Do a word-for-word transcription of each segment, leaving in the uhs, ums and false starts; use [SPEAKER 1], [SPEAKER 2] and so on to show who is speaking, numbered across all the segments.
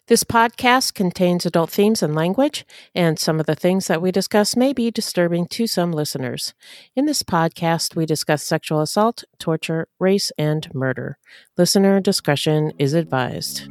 [SPEAKER 1] This podcast contains adult themes and language, and some of the things that we discuss may be disturbing to some listeners. In this podcast, we discuss sexual assault, torture, race, and murder. Listener discretion is advised.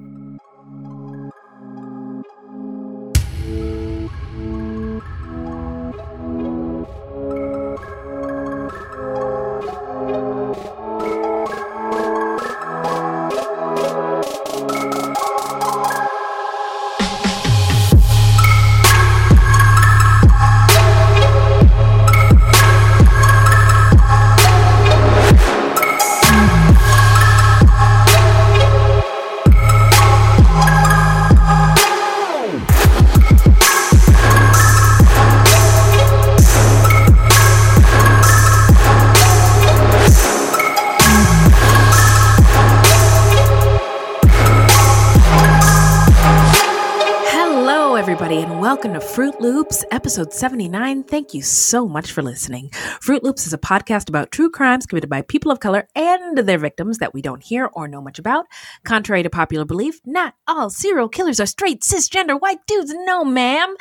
[SPEAKER 2] Welcome to Fruit Loops, episode seventy-nine. Thank you so much for listening. Fruit Loops is a podcast about true crimes committed by people of color and their victims that we don't hear or know much about. Contrary to popular belief, not all serial killers are straight, cisgender, white dudes. No, ma'am.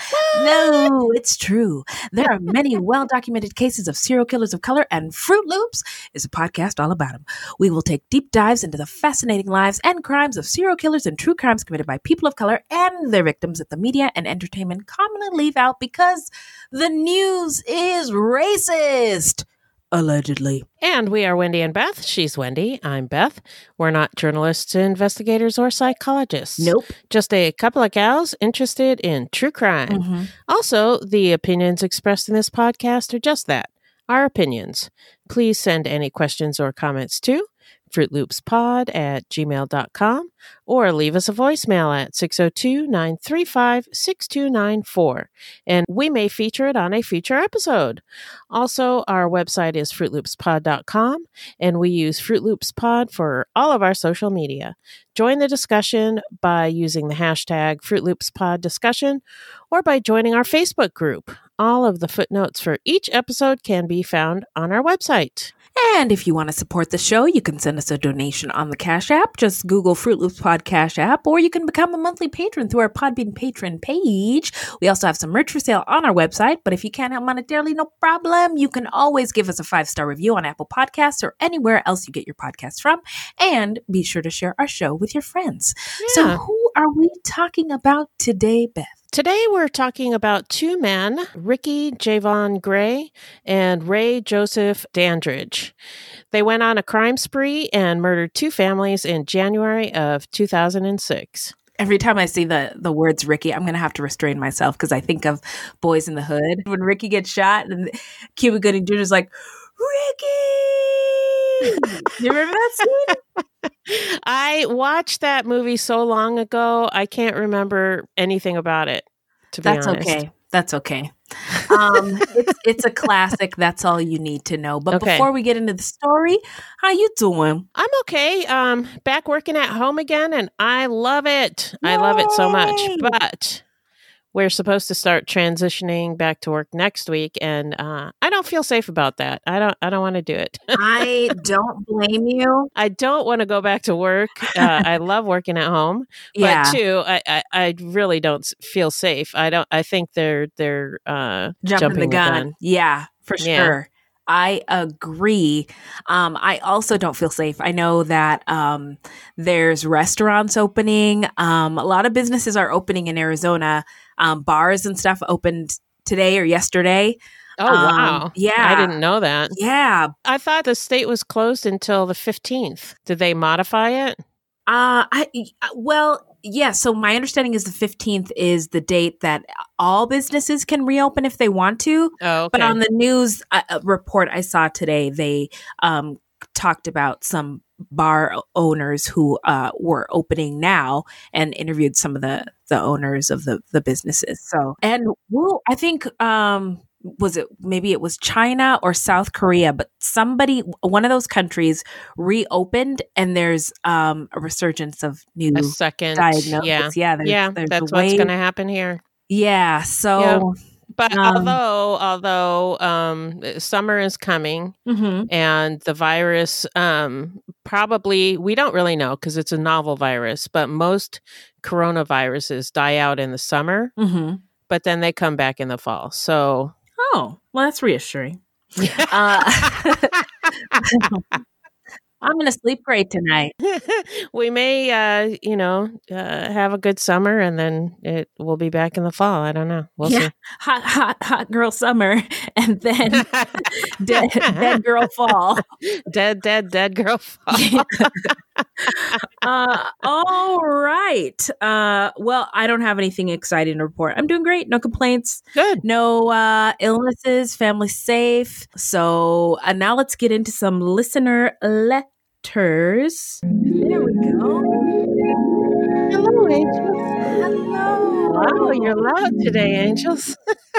[SPEAKER 2] No, it's true. There are many well-documented cases of serial killers of color, and Fruit Loops is a podcast all about them. We will take deep dives into the fascinating lives and crimes of serial killers and true crimes committed by people of color and their victims that the media and entertainment commonly leave out because the news is racist, allegedly.
[SPEAKER 1] And we are Wendy and Beth. She's Wendy. I'm Beth. We're not journalists, investigators, or psychologists.
[SPEAKER 2] Nope.
[SPEAKER 1] Just a couple of gals interested in true crime.
[SPEAKER 2] Mm-hmm.
[SPEAKER 1] Also, the opinions expressed in this podcast are just that, our opinions. Please send any questions or comments to fruitloopspod at gmail dot com or leave us a voicemail at six oh two, nine three five, six two nine four, and we may feature it on a future episode. Also, our website is fruit loops pod dot com, and we use Fruit Loops Pod for all of our social media. Join the discussion by using the hashtag FruitLoopsPodDiscussion or by joining our Facebook group. All of the footnotes for each episode can be found on our website.
[SPEAKER 2] And if you want to support the show, you can send us a donation on the Cash App. Just Google Fruit Loops Pod Cash App, or you can become a monthly patron through our Podbean patron page. We also have some merch for sale on our website, but if you can't help monetarily, no problem. You can always give us a five-star review on Apple Podcasts or anywhere else you get your podcasts from. And be sure to share our show with your friends.
[SPEAKER 1] Yeah.
[SPEAKER 2] So who are we talking about today, Beth?
[SPEAKER 1] Today, we're talking about two men, Ricky Javon Gray and Ray Joseph Dandridge. They went on a crime spree and murdered two families in January of two thousand six.
[SPEAKER 2] Every time I see the, the words Ricky, I'm going to have to restrain myself because I think of Boys in the Hood. When Ricky gets shot and Cuba Gooding Junior is like, Ricky! You remember that scene?
[SPEAKER 1] I watched that movie so long ago, I can't remember anything about it, to be
[SPEAKER 2] That's
[SPEAKER 1] honest.
[SPEAKER 2] okay. That's okay. Um, it's it's a classic. That's all you need to know. But
[SPEAKER 1] Okay.
[SPEAKER 2] before we get into the story, how you doing?
[SPEAKER 1] I'm okay. Um, back working at home again, and I love it. I love it so much.
[SPEAKER 2] Yay!
[SPEAKER 1] But we're supposed to start transitioning back to work next week, and uh, I don't feel safe about that. I don't. I don't want to do it.
[SPEAKER 2] I don't blame you.
[SPEAKER 1] I don't want to go back to work. Uh, I love working at home,
[SPEAKER 2] Yeah,
[SPEAKER 1] but two, I, I, I really don't s- feel safe. I don't. I think they're they're uh,
[SPEAKER 2] jumping,
[SPEAKER 1] jumping
[SPEAKER 2] the
[SPEAKER 1] the
[SPEAKER 2] gun.
[SPEAKER 1] gun.
[SPEAKER 2] Yeah, for
[SPEAKER 1] Yeah.
[SPEAKER 2] sure. I agree. Um, I also don't feel safe. I know that um, there's restaurants opening. Um, a lot of businesses are opening in Arizona. Um, bars and stuff opened today or yesterday.
[SPEAKER 1] Oh
[SPEAKER 2] Um,
[SPEAKER 1] wow!
[SPEAKER 2] yeah.
[SPEAKER 1] I didn't know that.
[SPEAKER 2] Yeah.
[SPEAKER 1] I thought the state was closed until the fifteenth. Did they modify it?
[SPEAKER 2] Uh, I well, yeah. So my understanding is the fifteenth is the date that all businesses can reopen if they want to.
[SPEAKER 1] Oh, okay.
[SPEAKER 2] But on the news uh, uh, report I saw today, they um, talked about some bar owners who uh, were opening now and interviewed some of the, the owners of the, the businesses. So, and well, I think, um, was it, maybe it was China or South Korea, but somebody, one of those countries reopened and there's um, a resurgence of new
[SPEAKER 1] a second
[SPEAKER 2] diagnosis.
[SPEAKER 1] Yeah,
[SPEAKER 2] Yeah, there's,
[SPEAKER 1] yeah.
[SPEAKER 2] there's
[SPEAKER 1] That's
[SPEAKER 2] a
[SPEAKER 1] what's
[SPEAKER 2] wave.
[SPEAKER 1] going to happen here.
[SPEAKER 2] Yeah. So
[SPEAKER 1] But
[SPEAKER 2] Um,
[SPEAKER 1] although, although um, summer is coming
[SPEAKER 2] mhm.
[SPEAKER 1] and the virus um, probably, we don't really know because it's a novel virus, but most coronaviruses die out in the summer,
[SPEAKER 2] Mhm.
[SPEAKER 1] but then they come back in the fall. So,
[SPEAKER 2] Oh, well, that's reassuring. Uh, I'm going to sleep great tonight.
[SPEAKER 1] we may, uh, you know, uh, have a good summer and then it will be back in the fall. I don't know. We'll
[SPEAKER 2] yeah,
[SPEAKER 1] see.
[SPEAKER 2] hot, hot, hot girl summer, and then dead, dead girl fall.
[SPEAKER 1] Dead, dead, dead girl fall.
[SPEAKER 2] uh, all right. Uh, well, I don't have anything exciting to report. I'm doing great. No complaints.
[SPEAKER 1] Good.
[SPEAKER 2] No uh, illnesses. Family safe. So uh, now let's get into some listener letters. There we go.
[SPEAKER 1] Hello, Angels.
[SPEAKER 2] Hello.
[SPEAKER 1] Wow, you're loud today, Angels.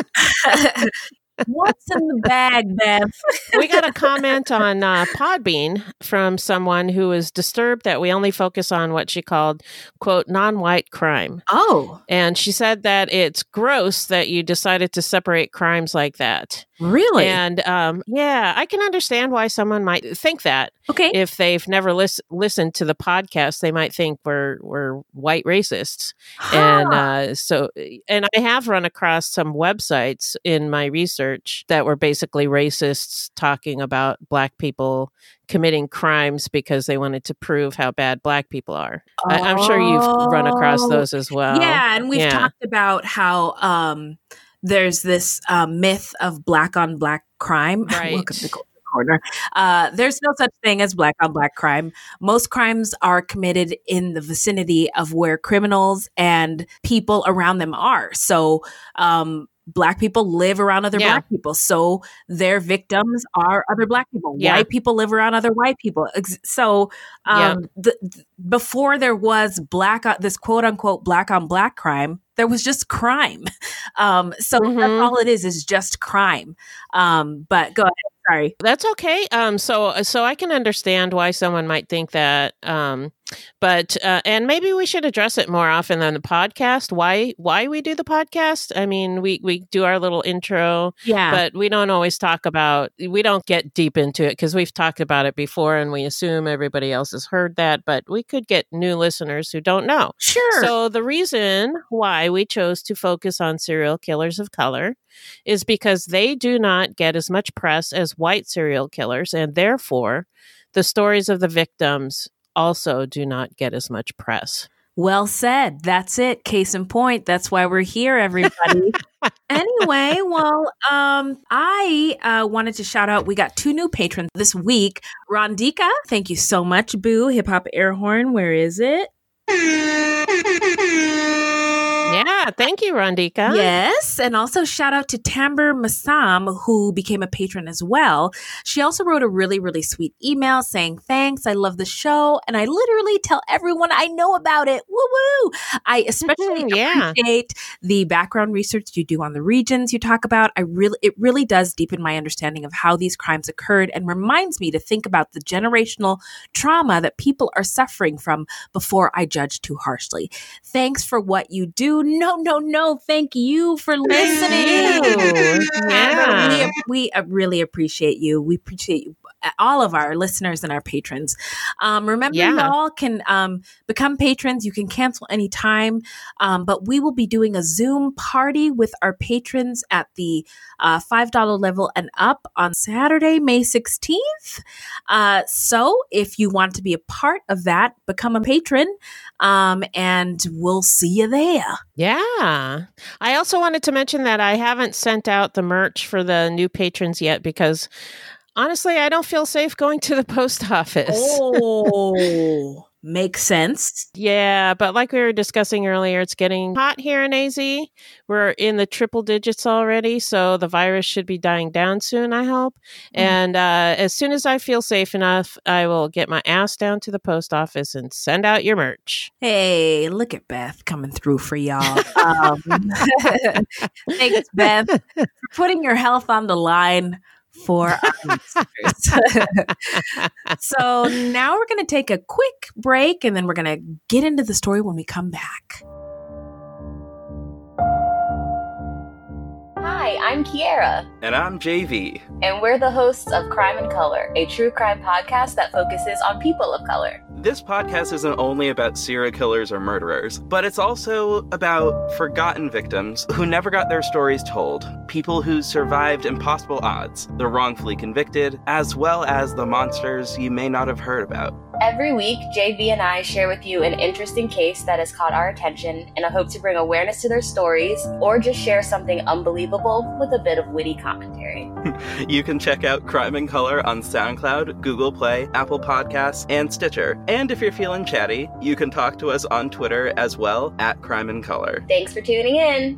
[SPEAKER 2] What's in the bag, Beth?
[SPEAKER 1] We got a comment on uh, Podbean from someone who was disturbed that we only focus on what she called, quote, non-white crime.
[SPEAKER 2] Oh.
[SPEAKER 1] And she said that it's gross that you decided to separate crimes like that.
[SPEAKER 2] Really?
[SPEAKER 1] And um, yeah, I can understand why someone might think that.
[SPEAKER 2] Okay.
[SPEAKER 1] If they've never lis- listened to the podcast, they might think we're we're white racists.
[SPEAKER 2] Huh.
[SPEAKER 1] And uh, so, and I have run across some websites in my research that were basically racists talking about Black people committing crimes because they wanted to prove how bad Black people are.
[SPEAKER 2] Oh.
[SPEAKER 1] I- I'm sure you've run across those as well.
[SPEAKER 2] Yeah, and we've
[SPEAKER 1] yeah.
[SPEAKER 2] talked about how um, there's this uh, myth of Black on Black crime.
[SPEAKER 1] Right.
[SPEAKER 2] Welcome to the Culture Corner. Uh, there's no such thing as Black on Black crime. Most crimes are committed in the vicinity of where criminals and people around them are. So, um, Black people live around other
[SPEAKER 1] Yeah.
[SPEAKER 2] Black people. So their victims are other Black people.
[SPEAKER 1] Yeah.
[SPEAKER 2] White people live around other white people. Ex- So um,
[SPEAKER 1] Yeah.
[SPEAKER 2] the, th- before there was black, uh, this quote unquote Black on Black crime, there was just crime. Um, so
[SPEAKER 1] Mhm.
[SPEAKER 2] that's all it is, is just crime. Um, but go ahead. Sorry.
[SPEAKER 1] That's okay. Um, so, so I can understand why someone might think that. Um, but uh, and maybe we should address it more often than the podcast. Why? Why we do the podcast? I mean, we we do our little intro,
[SPEAKER 2] Yeah.
[SPEAKER 1] but we don't always talk about. We don't get deep into it because we've talked about it before, and we assume everybody else has heard that. But we could get new listeners who don't know.
[SPEAKER 2] Sure.
[SPEAKER 1] So the reason why we chose to focus on serial killers of color is because they do not get as much press as white serial killers, and therefore the stories of the victims also do not get as much press.
[SPEAKER 2] Well said. That's it. Case in point. That's why we're here, everybody. Anyway, well, um, I uh, wanted to shout out. We got two new patrons this week. Rondika, thank you so much. Boo, hip hop air horn. Where is it?
[SPEAKER 1] Yeah, thank you, Rondika.
[SPEAKER 2] Yes, and also shout out to Tamber Massam, who became a patron as well. She also wrote a really, really sweet email saying, thanks, I love the show, and I literally tell everyone I know about it. Woo woo! I especially
[SPEAKER 1] Yeah.
[SPEAKER 2] appreciate the background research you do on the regions you talk about. I really, it really does deepen my understanding of how these crimes occurred and reminds me to think about the generational trauma that people are suffering from before I judge too harshly. Thanks for what you do. No, no, no. Thank you for listening.
[SPEAKER 1] you. Yeah.
[SPEAKER 2] We, we uh, really appreciate you. We appreciate you, all of our listeners and our patrons. Um, remember,
[SPEAKER 1] Yeah.
[SPEAKER 2] y'all can um, become patrons. You can cancel anytime. Um, but we will be doing a Zoom party with our patrons at the uh, five dollars level and up on Saturday, May sixteenth. Uh, so if you want to be a part of that, become a patron. Um, and we'll see you there.
[SPEAKER 1] Yeah. I also wanted to mention that I haven't sent out the merch for the new patrons yet because honestly, I don't feel safe going to the post office.
[SPEAKER 2] Oh, makes sense.
[SPEAKER 1] Yeah, but like we were discussing earlier, it's getting hot here in A Z. We're in the triple digits already, so the virus should be dying down soon, I hope. Mm. And uh, as soon as I feel safe enough, I will get my ass down to the post office and send out your merch.
[SPEAKER 2] Hey, look at Beth coming through for y'all. Um, thanks, Beth, for putting your health on the line for our listeners. So now we're going to take a quick break and then we're going to get into the story when we come back.
[SPEAKER 3] Hi, Hi, I'm Kiera.
[SPEAKER 4] And I'm J V.
[SPEAKER 3] And we're the hosts of Crime in Color, a true crime podcast that focuses on people of color.
[SPEAKER 4] This podcast isn't only about serial killers or murderers, but it's also about forgotten victims who never got their stories told, people who survived impossible odds, the wrongfully convicted, as well as the monsters you may not have heard about.
[SPEAKER 3] Every week, J V and I share with you an interesting case that has caught our attention in a hope to bring awareness to their stories, or just share something unbelievable with a bit of witty commentary.
[SPEAKER 4] You can check out Crime in Color on SoundCloud, Google Play, Apple Podcasts, and Stitcher. And if you're feeling chatty, you can talk to us on Twitter as well, at Crime in Color.
[SPEAKER 3] Thanks for tuning in.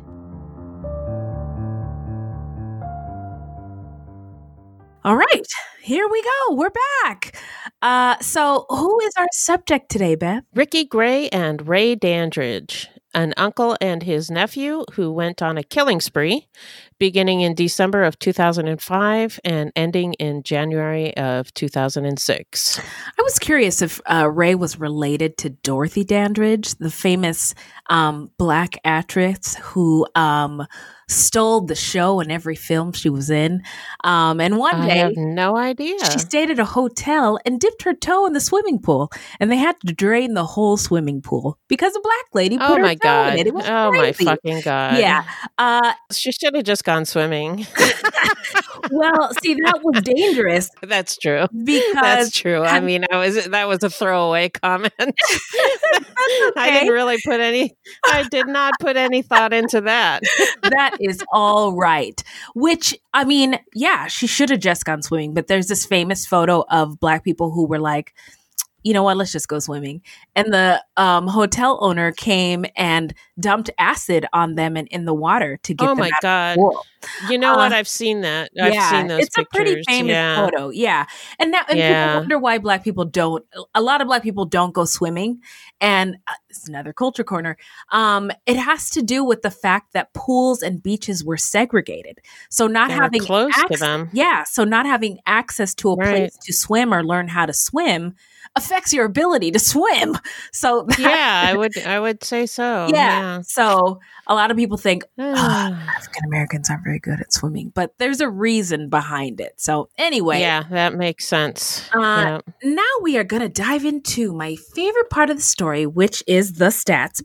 [SPEAKER 2] All right, here we go. We're back. Uh, so who is our subject today, Beth?
[SPEAKER 1] Ricky Gray and Ray Dandridge, an uncle and his nephew who went on a killing spree beginning in December of two thousand five and ending in January of two thousand six.
[SPEAKER 2] I was curious if uh, Ray was related to Dorothy Dandridge, the famous um, black actress who um, stole the show in every film she was in. Um, and one
[SPEAKER 1] I
[SPEAKER 2] day,
[SPEAKER 1] have no idea.
[SPEAKER 2] she stayed at a hotel and dipped her toe in the swimming pool, and they had to drain the whole swimming pool because a black lady put
[SPEAKER 1] Oh
[SPEAKER 2] her
[SPEAKER 1] my
[SPEAKER 2] toe
[SPEAKER 1] god!
[SPEAKER 2] in it. It was
[SPEAKER 1] oh
[SPEAKER 2] crazy.
[SPEAKER 1] my fucking god!
[SPEAKER 2] Yeah. Uh,
[SPEAKER 1] She should have just gone swimming.
[SPEAKER 2] well, see, that was dangerous
[SPEAKER 1] That's true.
[SPEAKER 2] because
[SPEAKER 1] That's true. I mean, I was that was a throwaway comment. I didn't really put any. I did not put any thought into that.
[SPEAKER 2] that is all right. Which, I mean, yeah, she should have just gone swimming. But there's this famous photo of black people who were like, you know what, let's just go swimming. And the um, hotel owner came and dumped acid on them and in the water to get
[SPEAKER 1] Oh
[SPEAKER 2] them
[SPEAKER 1] my
[SPEAKER 2] out
[SPEAKER 1] god!
[SPEAKER 2] of the pool.
[SPEAKER 1] You know
[SPEAKER 2] Uh,
[SPEAKER 1] what? I've seen that. I've
[SPEAKER 2] yeah,
[SPEAKER 1] seen those
[SPEAKER 2] it's
[SPEAKER 1] pictures.
[SPEAKER 2] a pretty famous
[SPEAKER 1] yeah.
[SPEAKER 2] photo. Yeah. And now and
[SPEAKER 1] Yeah.
[SPEAKER 2] people wonder why black people don't, a lot of black people don't go swimming. And uh, it's another culture corner. Um, it has to do with the fact that pools and beaches were segregated. So not
[SPEAKER 1] They were
[SPEAKER 2] having
[SPEAKER 1] close to
[SPEAKER 2] access,
[SPEAKER 1] them.
[SPEAKER 2] yeah. So not having access to a
[SPEAKER 1] Right.
[SPEAKER 2] place to swim or learn how to swim affects your ability to swim. So that,
[SPEAKER 1] Yeah, I would. I would say so.
[SPEAKER 2] yeah. So a lot of people think,
[SPEAKER 1] Yeah.
[SPEAKER 2] "Oh, African Americans aren't very good at swimming, but there's a reason behind it. So anyway,
[SPEAKER 1] Yeah, that makes sense.
[SPEAKER 2] Uh,
[SPEAKER 1] yeah.
[SPEAKER 2] now we are going to dive into my favorite part of the story, which is the stats.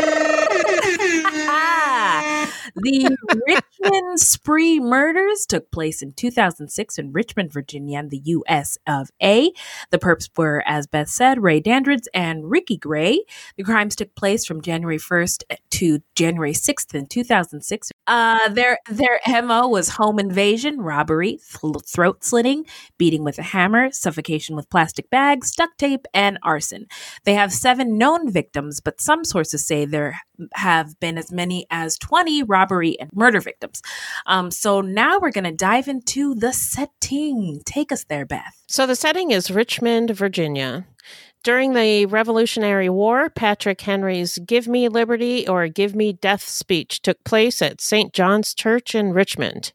[SPEAKER 2] The Richmond spree murders took place in two thousand six in Richmond, Virginia, in the U S of A. The perps were, as Beth said, Ray Dandridge and Ricky Gray. The crimes took place from January first to January sixth in two thousand six. Uh, their their M O was home invasion, robbery, th- throat slitting, beating with a hammer, suffocation with plastic bags, duct tape, and arson. They have seven known victims, but some sources say there have been as many as twenty robbery and murder victims. Um, so now we're going to dive into the setting. Take us there, Beth.
[SPEAKER 1] So the setting is Richmond, Virginia. During the Revolutionary War, Patrick Henry's Give Me Liberty or Give Me Death speech took place at Saint John's Church in Richmond.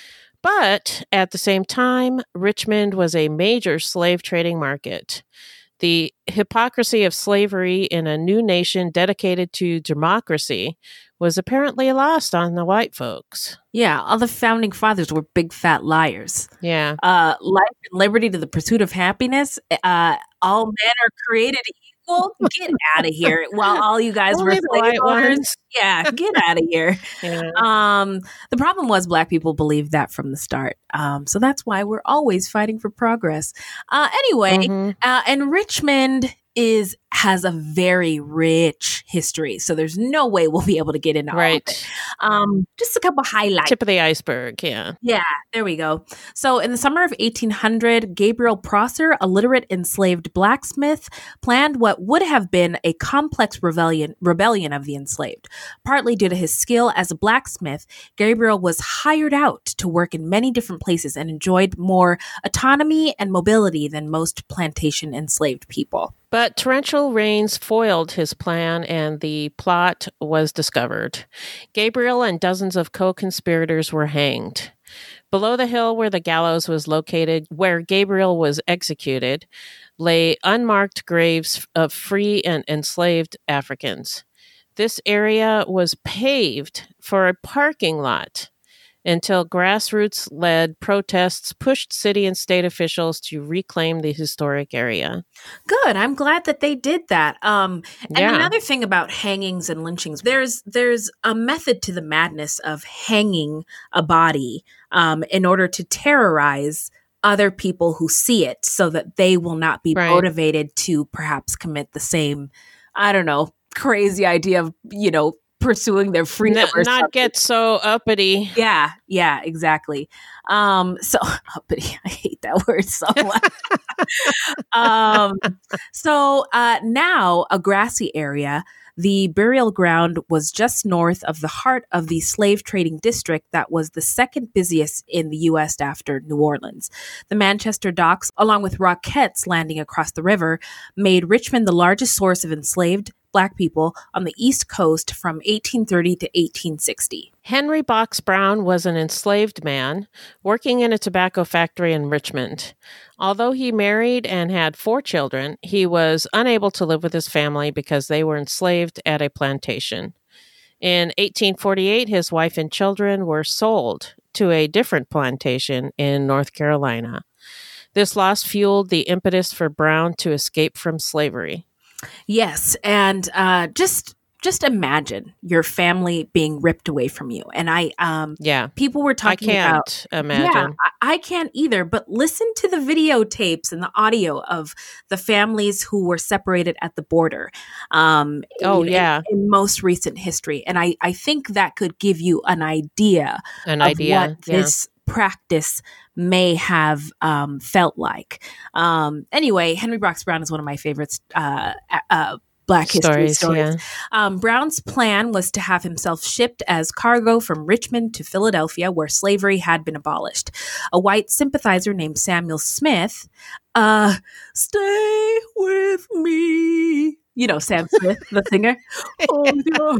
[SPEAKER 1] But at the same time, Richmond was a major slave trading market. The hypocrisy of slavery in a new nation dedicated to democracy was apparently lost on the white folks.
[SPEAKER 2] Yeah, all the founding fathers were big fat liars.
[SPEAKER 1] Yeah.
[SPEAKER 2] Uh, life and liberty to the pursuit of happiness. Uh, all men are created equal. Get out of here! While all you guys were
[SPEAKER 1] Only the
[SPEAKER 2] slave
[SPEAKER 1] white
[SPEAKER 2] owners.
[SPEAKER 1] ones.
[SPEAKER 2] Yeah, get out of here.
[SPEAKER 1] Yeah.
[SPEAKER 2] Um, the problem was black people believed that from the start. Um, so that's why we're always fighting for progress. Uh, anyway,
[SPEAKER 1] Mhm.
[SPEAKER 2] uh, and Richmond is has a very rich history, so there's no way we'll be able to get into all of
[SPEAKER 1] Right.
[SPEAKER 2] it. Um, just a couple highlights.
[SPEAKER 1] Tip of the iceberg. Yeah.
[SPEAKER 2] Yeah, there we go. So, in the summer of eighteen hundred, Gabriel Prosser, a literate enslaved blacksmith, planned what would have been a complex rebellion rebellion of the enslaved. Partly due to his skill as a blacksmith, Gabriel was hired out to work in many different places and enjoyed more autonomy and mobility than most plantation enslaved people.
[SPEAKER 1] But torrential rains foiled his plan and the plot was discovered. Gabriel and dozens of co-conspirators were hanged. Below the hill where the gallows was located, where Gabriel was executed, lay unmarked graves of free and enslaved Africans. This area was paved for a parking lot. until grassroots-led protests pushed city and state officials to reclaim the historic area.
[SPEAKER 2] Good. I'm glad that they did that. Um, and
[SPEAKER 1] Yeah.
[SPEAKER 2] another thing about hangings and lynchings, there's there's a method to the madness of hanging a body um, in order to terrorize other people who see it so that they will not be
[SPEAKER 1] Right.
[SPEAKER 2] motivated to perhaps commit the same, I don't know, crazy idea of, you know, pursuing their freedom
[SPEAKER 1] N-
[SPEAKER 2] or
[SPEAKER 1] not
[SPEAKER 2] something.
[SPEAKER 1] get so uppity.
[SPEAKER 2] Yeah, yeah, exactly. Um, so uppity, I hate that word so much. um, so uh, now a grassy area. The burial ground was just north of the heart of the slave trading district that was the second busiest in the U S after New Orleans. The Manchester docks, along with rockets landing across the river, made Richmond the largest source of enslaved Black people on the East Coast from eighteen thirty to eighteen sixty.
[SPEAKER 1] Henry Box Brown was an enslaved man working in a tobacco factory in Richmond. Although he married and had four children, he was unable to live with his family because they were enslaved at a plantation. In eighteen forty-eight, his wife and children were sold to a different plantation in North Carolina. This loss fueled the impetus for Brown to escape from slavery.
[SPEAKER 2] Yes, and uh, just just imagine your family being ripped away from you. And I, um,
[SPEAKER 1] Yeah,
[SPEAKER 2] people were
[SPEAKER 1] I
[SPEAKER 2] talking about.
[SPEAKER 1] can't imagine.
[SPEAKER 2] Yeah, I, I can't either. But listen to the videotapes and the audio of the families who were separated at the border. Um,
[SPEAKER 1] Oh,
[SPEAKER 2] in,
[SPEAKER 1] yeah.
[SPEAKER 2] in, in most recent history, and I, I think that could give you an idea
[SPEAKER 1] An
[SPEAKER 2] of
[SPEAKER 1] idea.
[SPEAKER 2] what
[SPEAKER 1] Yeah.
[SPEAKER 2] this practice may have um, felt like. Um, anyway, Henry Box Brown is one of my favorites. Uh, uh, Black history
[SPEAKER 1] Stories,
[SPEAKER 2] stories.
[SPEAKER 1] yeah.
[SPEAKER 2] Um, Brown's plan was to have himself shipped as cargo from Richmond to Philadelphia, where slavery had been abolished. A white sympathizer named Samuel Smith, uh, stay with me. You know, Sam Smith, the singer. Oh, you're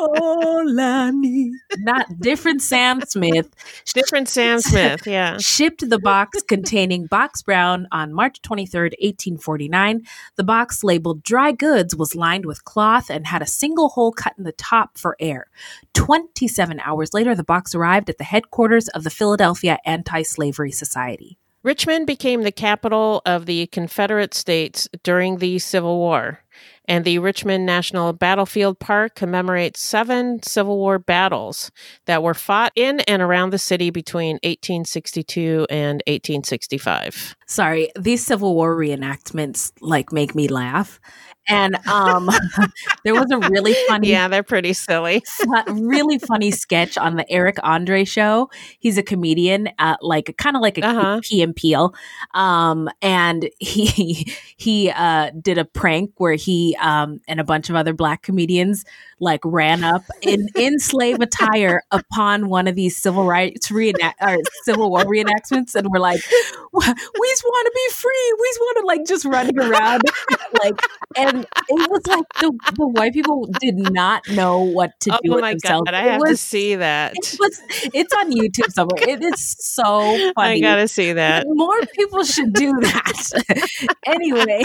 [SPEAKER 2] all I need. Not different Sam Smith.
[SPEAKER 1] Different Sam Smith, yeah.
[SPEAKER 2] Shipped the box containing Box Brown on March twenty-third, eighteen forty-nine. The box labeled dry goods was lined with cloth and had a single hole cut in the top for air. twenty-seven hours later, the box arrived at the headquarters of the Philadelphia Anti-Slavery Society.
[SPEAKER 1] Richmond became the capital of the Confederate States during the Civil War, and the Richmond National Battlefield Park commemorates seven Civil War battles that were fought in and around the city between eighteen sixty-two and eighteen sixty-five.
[SPEAKER 2] Sorry, these Civil War reenactments like make me laugh. And um, there was a really funny,
[SPEAKER 1] Yeah, they're pretty silly.
[SPEAKER 2] really funny sketch on the Eric Andre show. He's a comedian, uh, like kind of like a
[SPEAKER 1] Uh-huh.
[SPEAKER 2] Key and Peele, um, and he he uh, did a prank where he um, and a bunch of other Black comedians like ran up in in slave attire upon one of these civil rights reenact or Civil War reenactments, and we're like, we just want to be free. We just want to like just running around, like, and it was like the, the white people did not know what to do
[SPEAKER 1] Oh
[SPEAKER 2] with
[SPEAKER 1] my
[SPEAKER 2] themselves.
[SPEAKER 1] God, I
[SPEAKER 2] It
[SPEAKER 1] have
[SPEAKER 2] was,
[SPEAKER 1] to see that.
[SPEAKER 2] It was, it's on YouTube somewhere. It is so
[SPEAKER 1] I
[SPEAKER 2] funny.
[SPEAKER 1] gotta see that.
[SPEAKER 2] More people should do that. Anyway,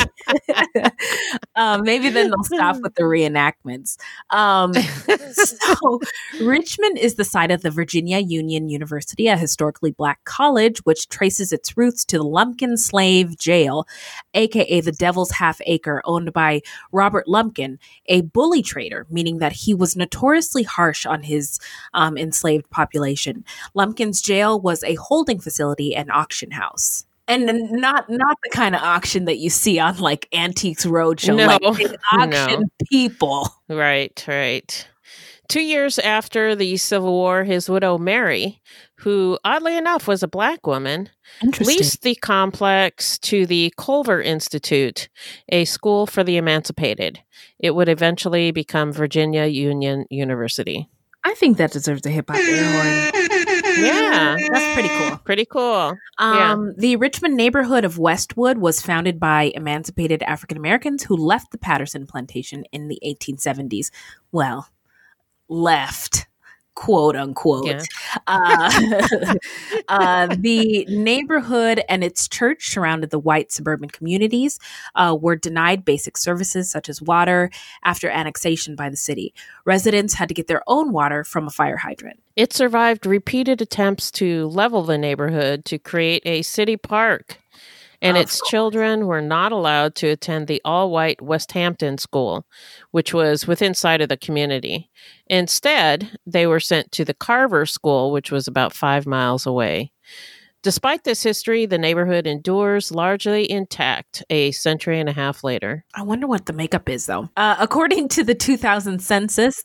[SPEAKER 2] um, maybe then they'll stop with the reenactments. Um, so, Richmond is the site of the Virginia Union University, a historically Black college, which traces its roots to the Lumpkin Slave Jail, aka the Devil's Half Acre, owned by Robert Lumpkin, a bully trader, meaning that he was notoriously harsh on his um, enslaved population. Lumpkin's jail was a holding facility and auction house. And not not the kind of auction that you see on like Antiques Roadshow.
[SPEAKER 1] No.
[SPEAKER 2] Like they auction
[SPEAKER 1] No.
[SPEAKER 2] people.
[SPEAKER 1] Right, right. Two years after the Civil War, his widow Mary, who oddly enough was a Black woman, leased the complex to the Culver Institute, a school for the emancipated. It would eventually become Virginia Union University.
[SPEAKER 2] I think that deserves a hip hop air horn.
[SPEAKER 1] Yeah,
[SPEAKER 2] That's pretty cool.
[SPEAKER 1] pretty cool. Yeah.
[SPEAKER 2] Um, The Richmond neighborhood of Westwood was founded by emancipated African Americans who left the Patterson plantation in the eighteen seventies. Well, left. quote unquote.
[SPEAKER 1] Yeah.
[SPEAKER 2] Uh, uh, the neighborhood and its church surrounded the white suburban communities uh, were denied basic services such as water after annexation by the city. Residents had to get their own water from a fire hydrant.
[SPEAKER 1] It survived repeated attempts to level the neighborhood to create a city park, and
[SPEAKER 2] Of
[SPEAKER 1] its
[SPEAKER 2] course.
[SPEAKER 1] children were not allowed to attend the all-white West Hampton School, which was within sight of the community. Instead, they were sent to the Carver School, which was about five miles away. Despite this history, the neighborhood endures largely intact a century and a half later.
[SPEAKER 2] I wonder what the makeup is, though. Uh, according to the two thousand census,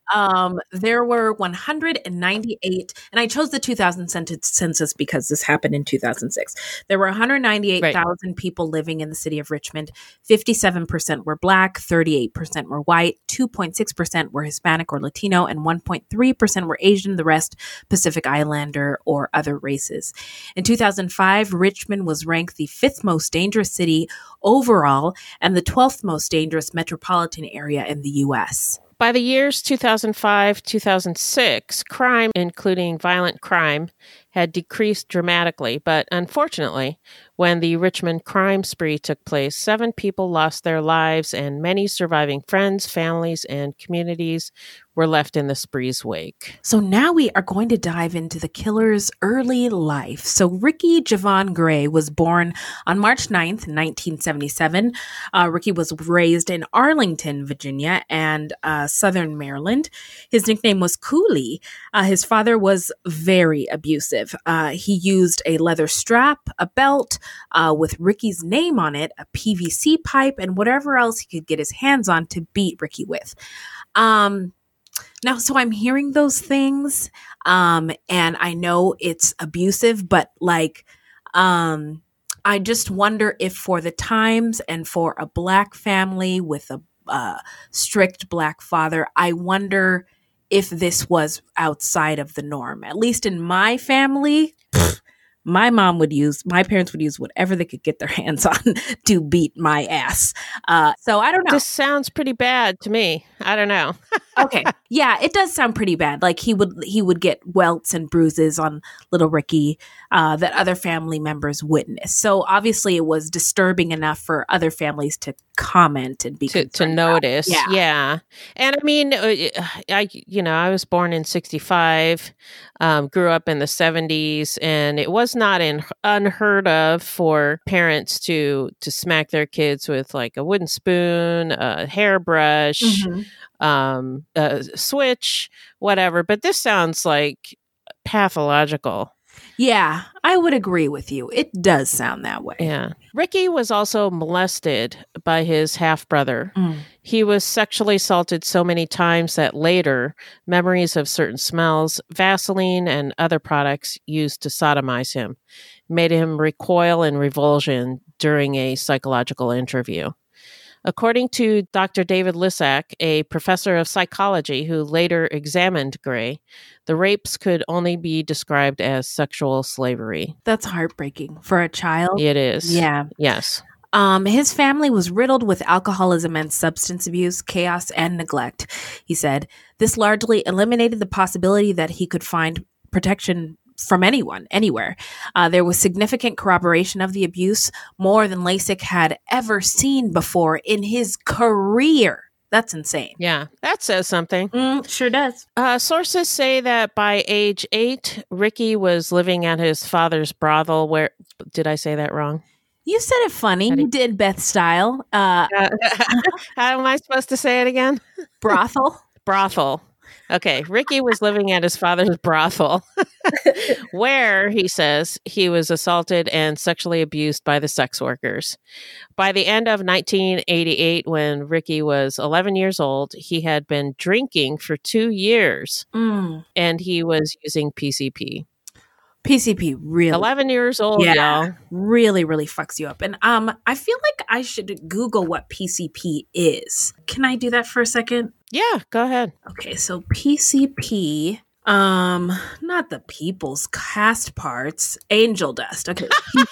[SPEAKER 2] um, there were one hundred ninety-eight, and I chose the two thousand census because this happened in two thousand six. There were one hundred ninety-eight thousand right. people living in the city of Richmond. fifty-seven percent were Black, thirty-eight percent were white, two point six percent were Hispanic or Latino, and one point three percent were Asian, the rest Pacific Islander or other races. In two thousand five, Richmond was ranked the fifth most dangerous city overall and the twelfth most dangerous metropolitan area in the U S.
[SPEAKER 1] By the years two thousand five to two thousand six, crime, including violent crime, had decreased dramatically. But unfortunately, when the Richmond crime spree took place, seven people lost their lives and many surviving friends, families, and communities were left in the spree's wake.
[SPEAKER 2] So now we are going to dive into the killer's early life. So Ricky Javon Gray was born on March ninth, nineteen seventy-seven. Uh, Ricky was raised in Arlington, Virginia, and uh, Southern Maryland. His nickname was Cooley. Uh, his father was very abusive. Uh, he used a leather strap, a belt uh, with Ricky's name on it, a P V C pipe, and whatever else he could get his hands on to beat Ricky with. Um, Now, so I'm hearing those things, um, and I know it's abusive, but like, um, I just wonder if for the times and for a Black family with a uh, strict Black father, I wonder if this was outside of the norm. At least in my family, my mom would use, my parents would use whatever they could get their hands on to beat my ass. Uh, so I don't know.
[SPEAKER 1] This sounds pretty bad to me. I don't know.
[SPEAKER 2] Okay. Yeah, it does sound pretty bad. Like he would he would get welts and bruises on little Ricky uh, that other family members witnessed. So obviously it was disturbing enough for other families to comment and be
[SPEAKER 1] to, to notice. Yeah. yeah. And I mean, I you know, I was born in sixty-five, um, grew up in the seventies, and it was not in, unheard of for parents to to smack their kids with like a wooden spoon, a hairbrush, mm-hmm. um, a switch, whatever. But this sounds like pathological.
[SPEAKER 2] Yeah, I would agree with you. It does sound that way.
[SPEAKER 1] Yeah. Ricky was also molested by his half-brother. Mm. He was sexually assaulted so many times that later, memories of certain smells, Vaseline, and other products used to sodomize him made him recoil in revulsion during a psychological interview. According to Doctor David Lissack, a professor of psychology who later examined Gray, the rapes could only be described as sexual slavery.
[SPEAKER 2] That's heartbreaking for a child.
[SPEAKER 1] It is.
[SPEAKER 2] Yeah.
[SPEAKER 1] Yes.
[SPEAKER 2] Um, his family was riddled with alcoholism and substance abuse, chaos, and neglect. He said, this largely eliminated the possibility that he could find protection from anyone, anywhere. Uh, there was significant corroboration of the abuse, more than Lasik had ever seen before in his career. That's insane.
[SPEAKER 1] Yeah, that says something.
[SPEAKER 2] Mm, sure does.
[SPEAKER 1] Uh, sources say that by age eight, Ricky was living at his father's brothel where, did I say that wrong?
[SPEAKER 2] You said it funny. You did Beth style. Uh,
[SPEAKER 1] uh, how am I supposed to say it again?
[SPEAKER 2] Brothel.
[SPEAKER 1] Brothel. Okay, Ricky was living at his father's brothel, where, he says, he was assaulted and sexually abused by the sex workers. By the end of nineteen eighty-eight, when Ricky was eleven years old, he had been drinking for two years, mm. and he was using P C P.
[SPEAKER 2] P C P really
[SPEAKER 1] eleven years old,
[SPEAKER 2] yeah,
[SPEAKER 1] y'all.
[SPEAKER 2] Really, really fucks you up. And um, I feel like I should Google what P C P is. Can I do that for a second?
[SPEAKER 1] Yeah, go ahead.
[SPEAKER 2] Okay, so P C P, um, not the people's cast parts, angel dust. Okay,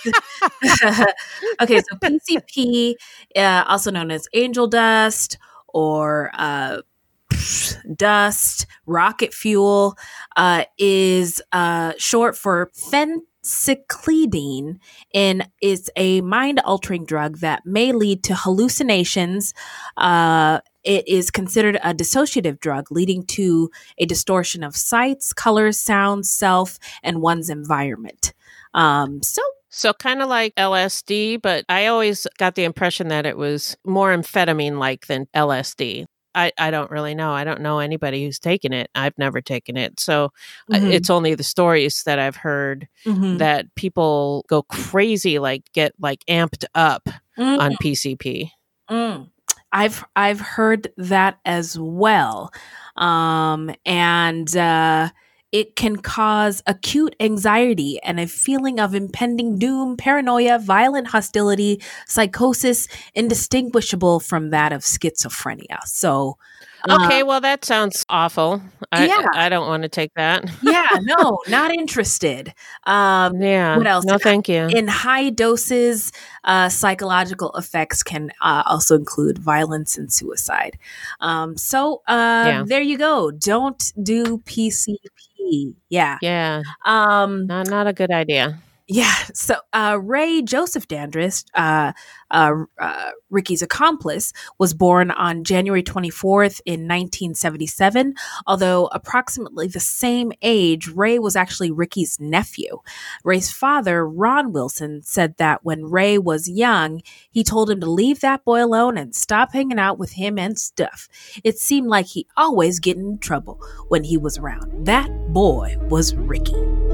[SPEAKER 2] okay, so P C P, uh, also known as angel dust, or uh, dust, rocket fuel, uh, is uh, short for phencyclidine, and is a mind-altering drug that may lead to hallucinations. Uh, it is considered a dissociative drug, leading to a distortion of sights, colors, sounds, self, and one's environment. Um, so
[SPEAKER 1] So kind of like L S D, but I always got the impression that it was more amphetamine-like than L S D. I, I don't really know. I don't know anybody who's taken it. I've never taken it. So mm-hmm. it's only the stories that I've heard mm-hmm. that people go crazy, like get like amped up mm. on P C P.
[SPEAKER 2] Mm. I've I've heard that as well. Um, and uh it can cause acute anxiety and a feeling of impending doom, paranoia, violent hostility, psychosis, indistinguishable from that of schizophrenia. So,
[SPEAKER 1] okay,
[SPEAKER 2] uh,
[SPEAKER 1] well, that sounds awful. I,
[SPEAKER 2] yeah.
[SPEAKER 1] I don't want to take that.
[SPEAKER 2] yeah, no, not interested. Um,
[SPEAKER 1] yeah.
[SPEAKER 2] What else?
[SPEAKER 1] No, thank you.
[SPEAKER 2] In high doses, uh, psychological effects can uh, also include violence and suicide. Um, so uh, yeah. there you go. Don't do P C P. Yeah.
[SPEAKER 1] Yeah.
[SPEAKER 2] Um,
[SPEAKER 1] not, not a good idea.
[SPEAKER 2] Yeah. So uh, Ray Joseph Dandridge, uh, uh, uh, Ricky's accomplice, was born on January twenty-fourth in nineteen seventy-seven. Although approximately the same age, Ray was actually Ricky's nephew. Ray's father, Ron Wilson, said that when Ray was young, he told him to leave that boy alone and stop hanging out with him and stuff. It seemed like he always get in trouble when he was around. That boy was Ricky.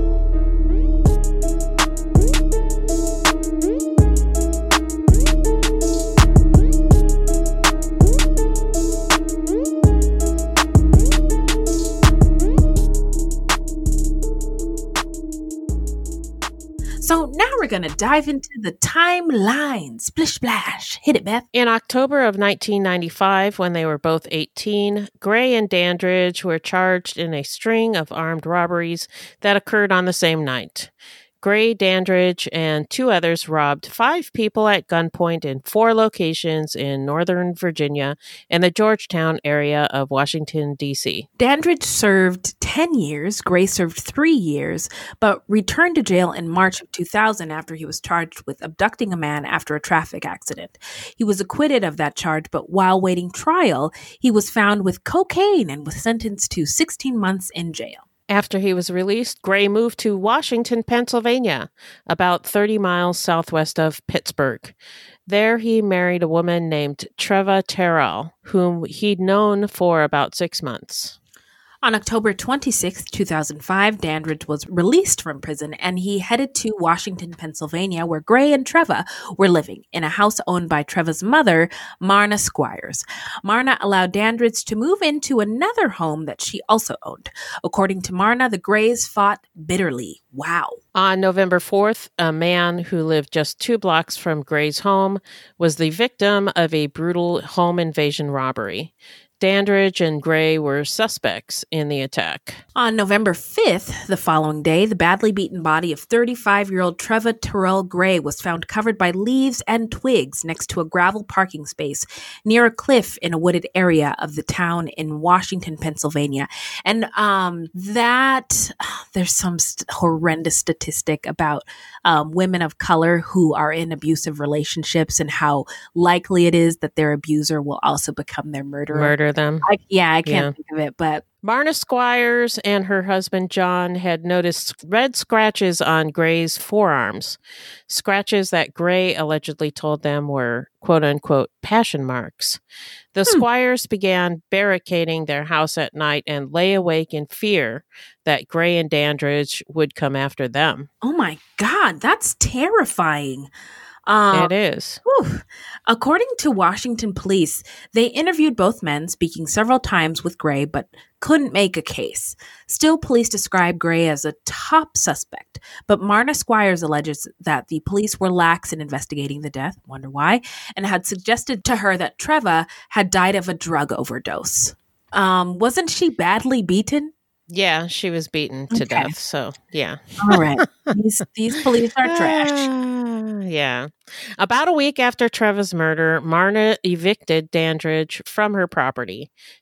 [SPEAKER 2] So now we're going to dive into the timeline. Splish splash. Hit it, Beth.
[SPEAKER 1] In October of nineteen ninety-five, when they were both eighteen, Gray and Dandridge were charged in a string of armed robberies that occurred on the same night. Gray, Dandridge, and two others robbed five people at gunpoint in four locations in Northern Virginia and the Georgetown area of Washington, D C.
[SPEAKER 2] Dandridge served ten years, Gray served three years, but returned to jail in March of two thousand after he was charged with abducting a man after a traffic accident. He was acquitted of that charge, but while waiting trial, he was found with cocaine and was sentenced to sixteen months in jail.
[SPEAKER 1] After he was released, Gray moved to Washington, Pennsylvania, about thirty miles southwest of Pittsburgh. There he married a woman named Treva Terrell, whom he'd known for about six months.
[SPEAKER 2] On October twenty-sixth, two thousand five, Dandridge was released from prison and he headed to Washington, Pennsylvania, where Gray and Treva were living in a house owned by Treva's mother, Marna Squires. Marna allowed Dandridge to move into another home that she also owned. According to Marna, the Grays fought bitterly. Wow.
[SPEAKER 1] On November fourth, a man who lived just two blocks from Gray's home was the victim of a brutal home invasion robbery. Dandridge and Gray were suspects in the attack.
[SPEAKER 2] On November fifth, the following day, the badly beaten body of thirty-five-year-old Treva Terrell Gray was found covered by leaves and twigs next to a gravel parking space near a cliff in a wooded area of the town in Washington, Pennsylvania. And um, that, there's some st- horrendous statistic about um, women of color who are in abusive relationships and how likely it is that their abuser will also become their murderer.
[SPEAKER 1] Murder them.
[SPEAKER 2] I, yeah, I can't
[SPEAKER 1] yeah.
[SPEAKER 2] think of it, but
[SPEAKER 1] Marna Squires and her husband John had noticed red scratches on Gray's forearms, scratches that Gray allegedly told them were quote-unquote passion marks. The hmm. Squires began barricading their house at night and lay awake in fear that Gray and Dandridge would come after them.
[SPEAKER 2] Oh my God, that's terrifying. Um,
[SPEAKER 1] it is.
[SPEAKER 2] Whew. According to Washington police, they interviewed both men, speaking several times with Gray, but couldn't make a case. Still, police describe Gray as a top suspect, but Marna Squires alleges that the police were lax in investigating the death, wonder why, and had suggested to her that Treva had died of a drug overdose. Um, wasn't she badly beaten?
[SPEAKER 1] Yeah, she was beaten to okay. death, so yeah.
[SPEAKER 2] All right. These, these police are trash.
[SPEAKER 1] Uh, yeah. About a week after Treva's murder, Marna evicted Dandridge from her property.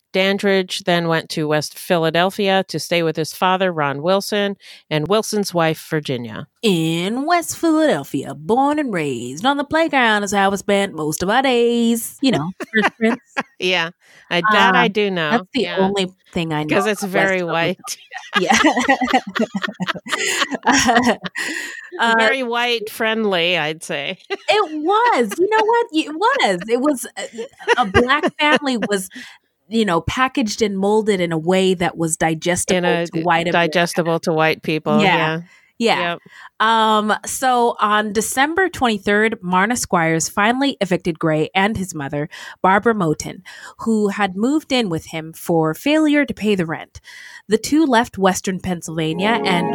[SPEAKER 1] Dandridge then went to West Philadelphia to stay with his father, Ron Wilson, and Wilson's wife, Virginia.
[SPEAKER 2] In West Philadelphia, born and raised on the playground is how I spent most of our days. You know, Fresh Prince.
[SPEAKER 1] Yeah, I, that
[SPEAKER 2] Um,
[SPEAKER 1] I do know.
[SPEAKER 2] That's the
[SPEAKER 1] yeah.
[SPEAKER 2] only thing I know.
[SPEAKER 1] Because it's
[SPEAKER 2] about
[SPEAKER 1] very
[SPEAKER 2] West
[SPEAKER 1] white.
[SPEAKER 2] Philadelphia. Yeah. uh,
[SPEAKER 1] very white friendly, I'd say.
[SPEAKER 2] It was. You know what? It was. It was a, a black family was, you know, packaged and molded in a way that was digestible
[SPEAKER 1] In a
[SPEAKER 2] to white
[SPEAKER 1] digestible to white people.
[SPEAKER 2] Yeah.
[SPEAKER 1] Yeah.
[SPEAKER 2] Yeah.
[SPEAKER 1] Yep.
[SPEAKER 2] Um, so on December twenty-third, Marna Squires finally evicted Gray and his mother, Barbara Moten, who had moved in with him for failure to pay the rent. The two left Western Pennsylvania and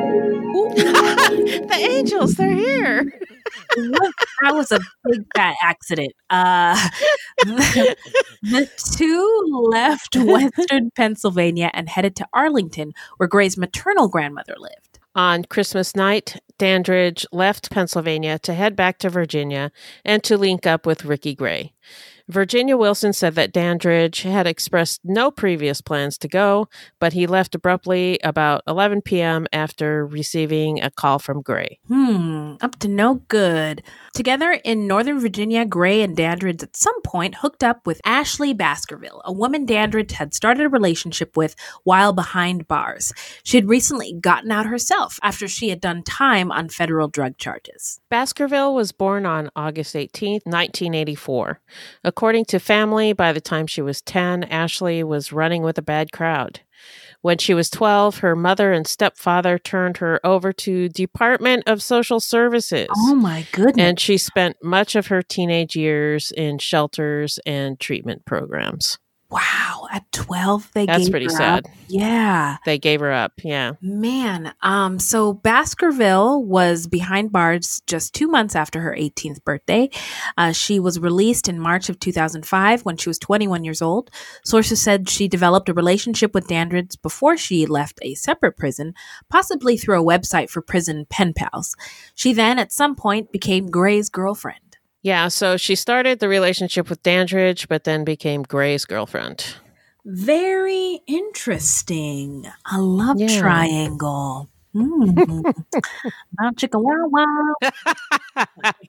[SPEAKER 1] The angels, they're here.
[SPEAKER 2] that was a big fat accident. Uh, the, the two left Western Pennsylvania and headed to Arlington, where Gray's maternal grandmother lived.
[SPEAKER 1] On Christmas night, Dandridge left Pennsylvania to head back to Virginia and to link up with Ricky Gray. Virginia Wilson said that Dandridge had expressed no previous plans to go, but he left abruptly about eleven p.m. after receiving a call from Gray.
[SPEAKER 2] Hmm, up to no good. Together in Northern Virginia, Gray and Dandridge at some point hooked up with Ashley Baskerville, a woman Dandridge had started a relationship with while behind bars. She had recently gotten out herself after she had done time on federal drug charges.
[SPEAKER 1] Baskerville was born on August eighteenth, nineteen eighty-four. According to family, by the time she was ten, Ashley was running with a bad crowd. When she was twelve, her mother and stepfather turned her over to Department of Social Services.
[SPEAKER 2] Oh my goodness.
[SPEAKER 1] And she spent much of her teenage years in shelters and treatment programs.
[SPEAKER 2] Wow, at twelve they
[SPEAKER 1] That's
[SPEAKER 2] gave
[SPEAKER 1] pretty
[SPEAKER 2] her
[SPEAKER 1] sad.
[SPEAKER 2] up. Yeah.
[SPEAKER 1] They gave her up, yeah.
[SPEAKER 2] Man, um, so Baskerville was behind bars just two months after her eighteenth birthday. Uh, she was released in March of two thousand five when she was twenty-one years old. Sources said she developed a relationship with Dandridge before she left a separate prison, possibly through a website for prison pen pals. She then, at some point, became Gray's girlfriend.
[SPEAKER 1] Yeah, so she started the relationship with Dandridge, but then became Gray's girlfriend.
[SPEAKER 2] Very interesting. A love
[SPEAKER 1] Yeah.
[SPEAKER 2] triangle. Mm. Wow, chicka wow wow.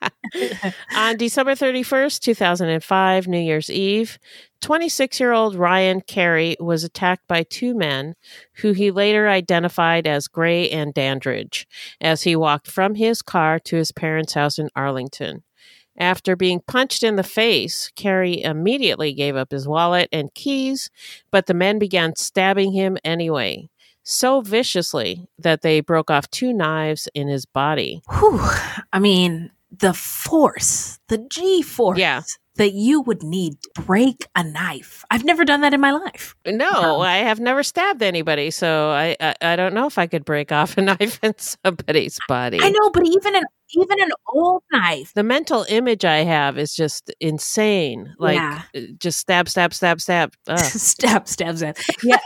[SPEAKER 1] On December thirty-first, two thousand five, New Year's Eve, twenty-six-year-old Ryan Carey was attacked by two men who he later identified as Gray and Dandridge as he walked from his car to his parents' house in Arlington. After being punched in the face, Carey immediately gave up his wallet and keys, but the men began stabbing him anyway, so viciously that they broke off two knives in his body.
[SPEAKER 2] Whew. I mean, the force, the G force
[SPEAKER 1] Yeah.
[SPEAKER 2] that you would need to break a knife. I've never done that in my life.
[SPEAKER 1] No,
[SPEAKER 2] Um,
[SPEAKER 1] I have never stabbed anybody, so I, I I don't know if I could break off a knife in somebody's body.
[SPEAKER 2] I know, but even an even an old knife.
[SPEAKER 1] The mental image I have is just insane. Like,
[SPEAKER 2] Yeah.
[SPEAKER 1] uh, just stab, stab, stab, stab. Ugh.
[SPEAKER 2] stab, stab, stab. Yeah.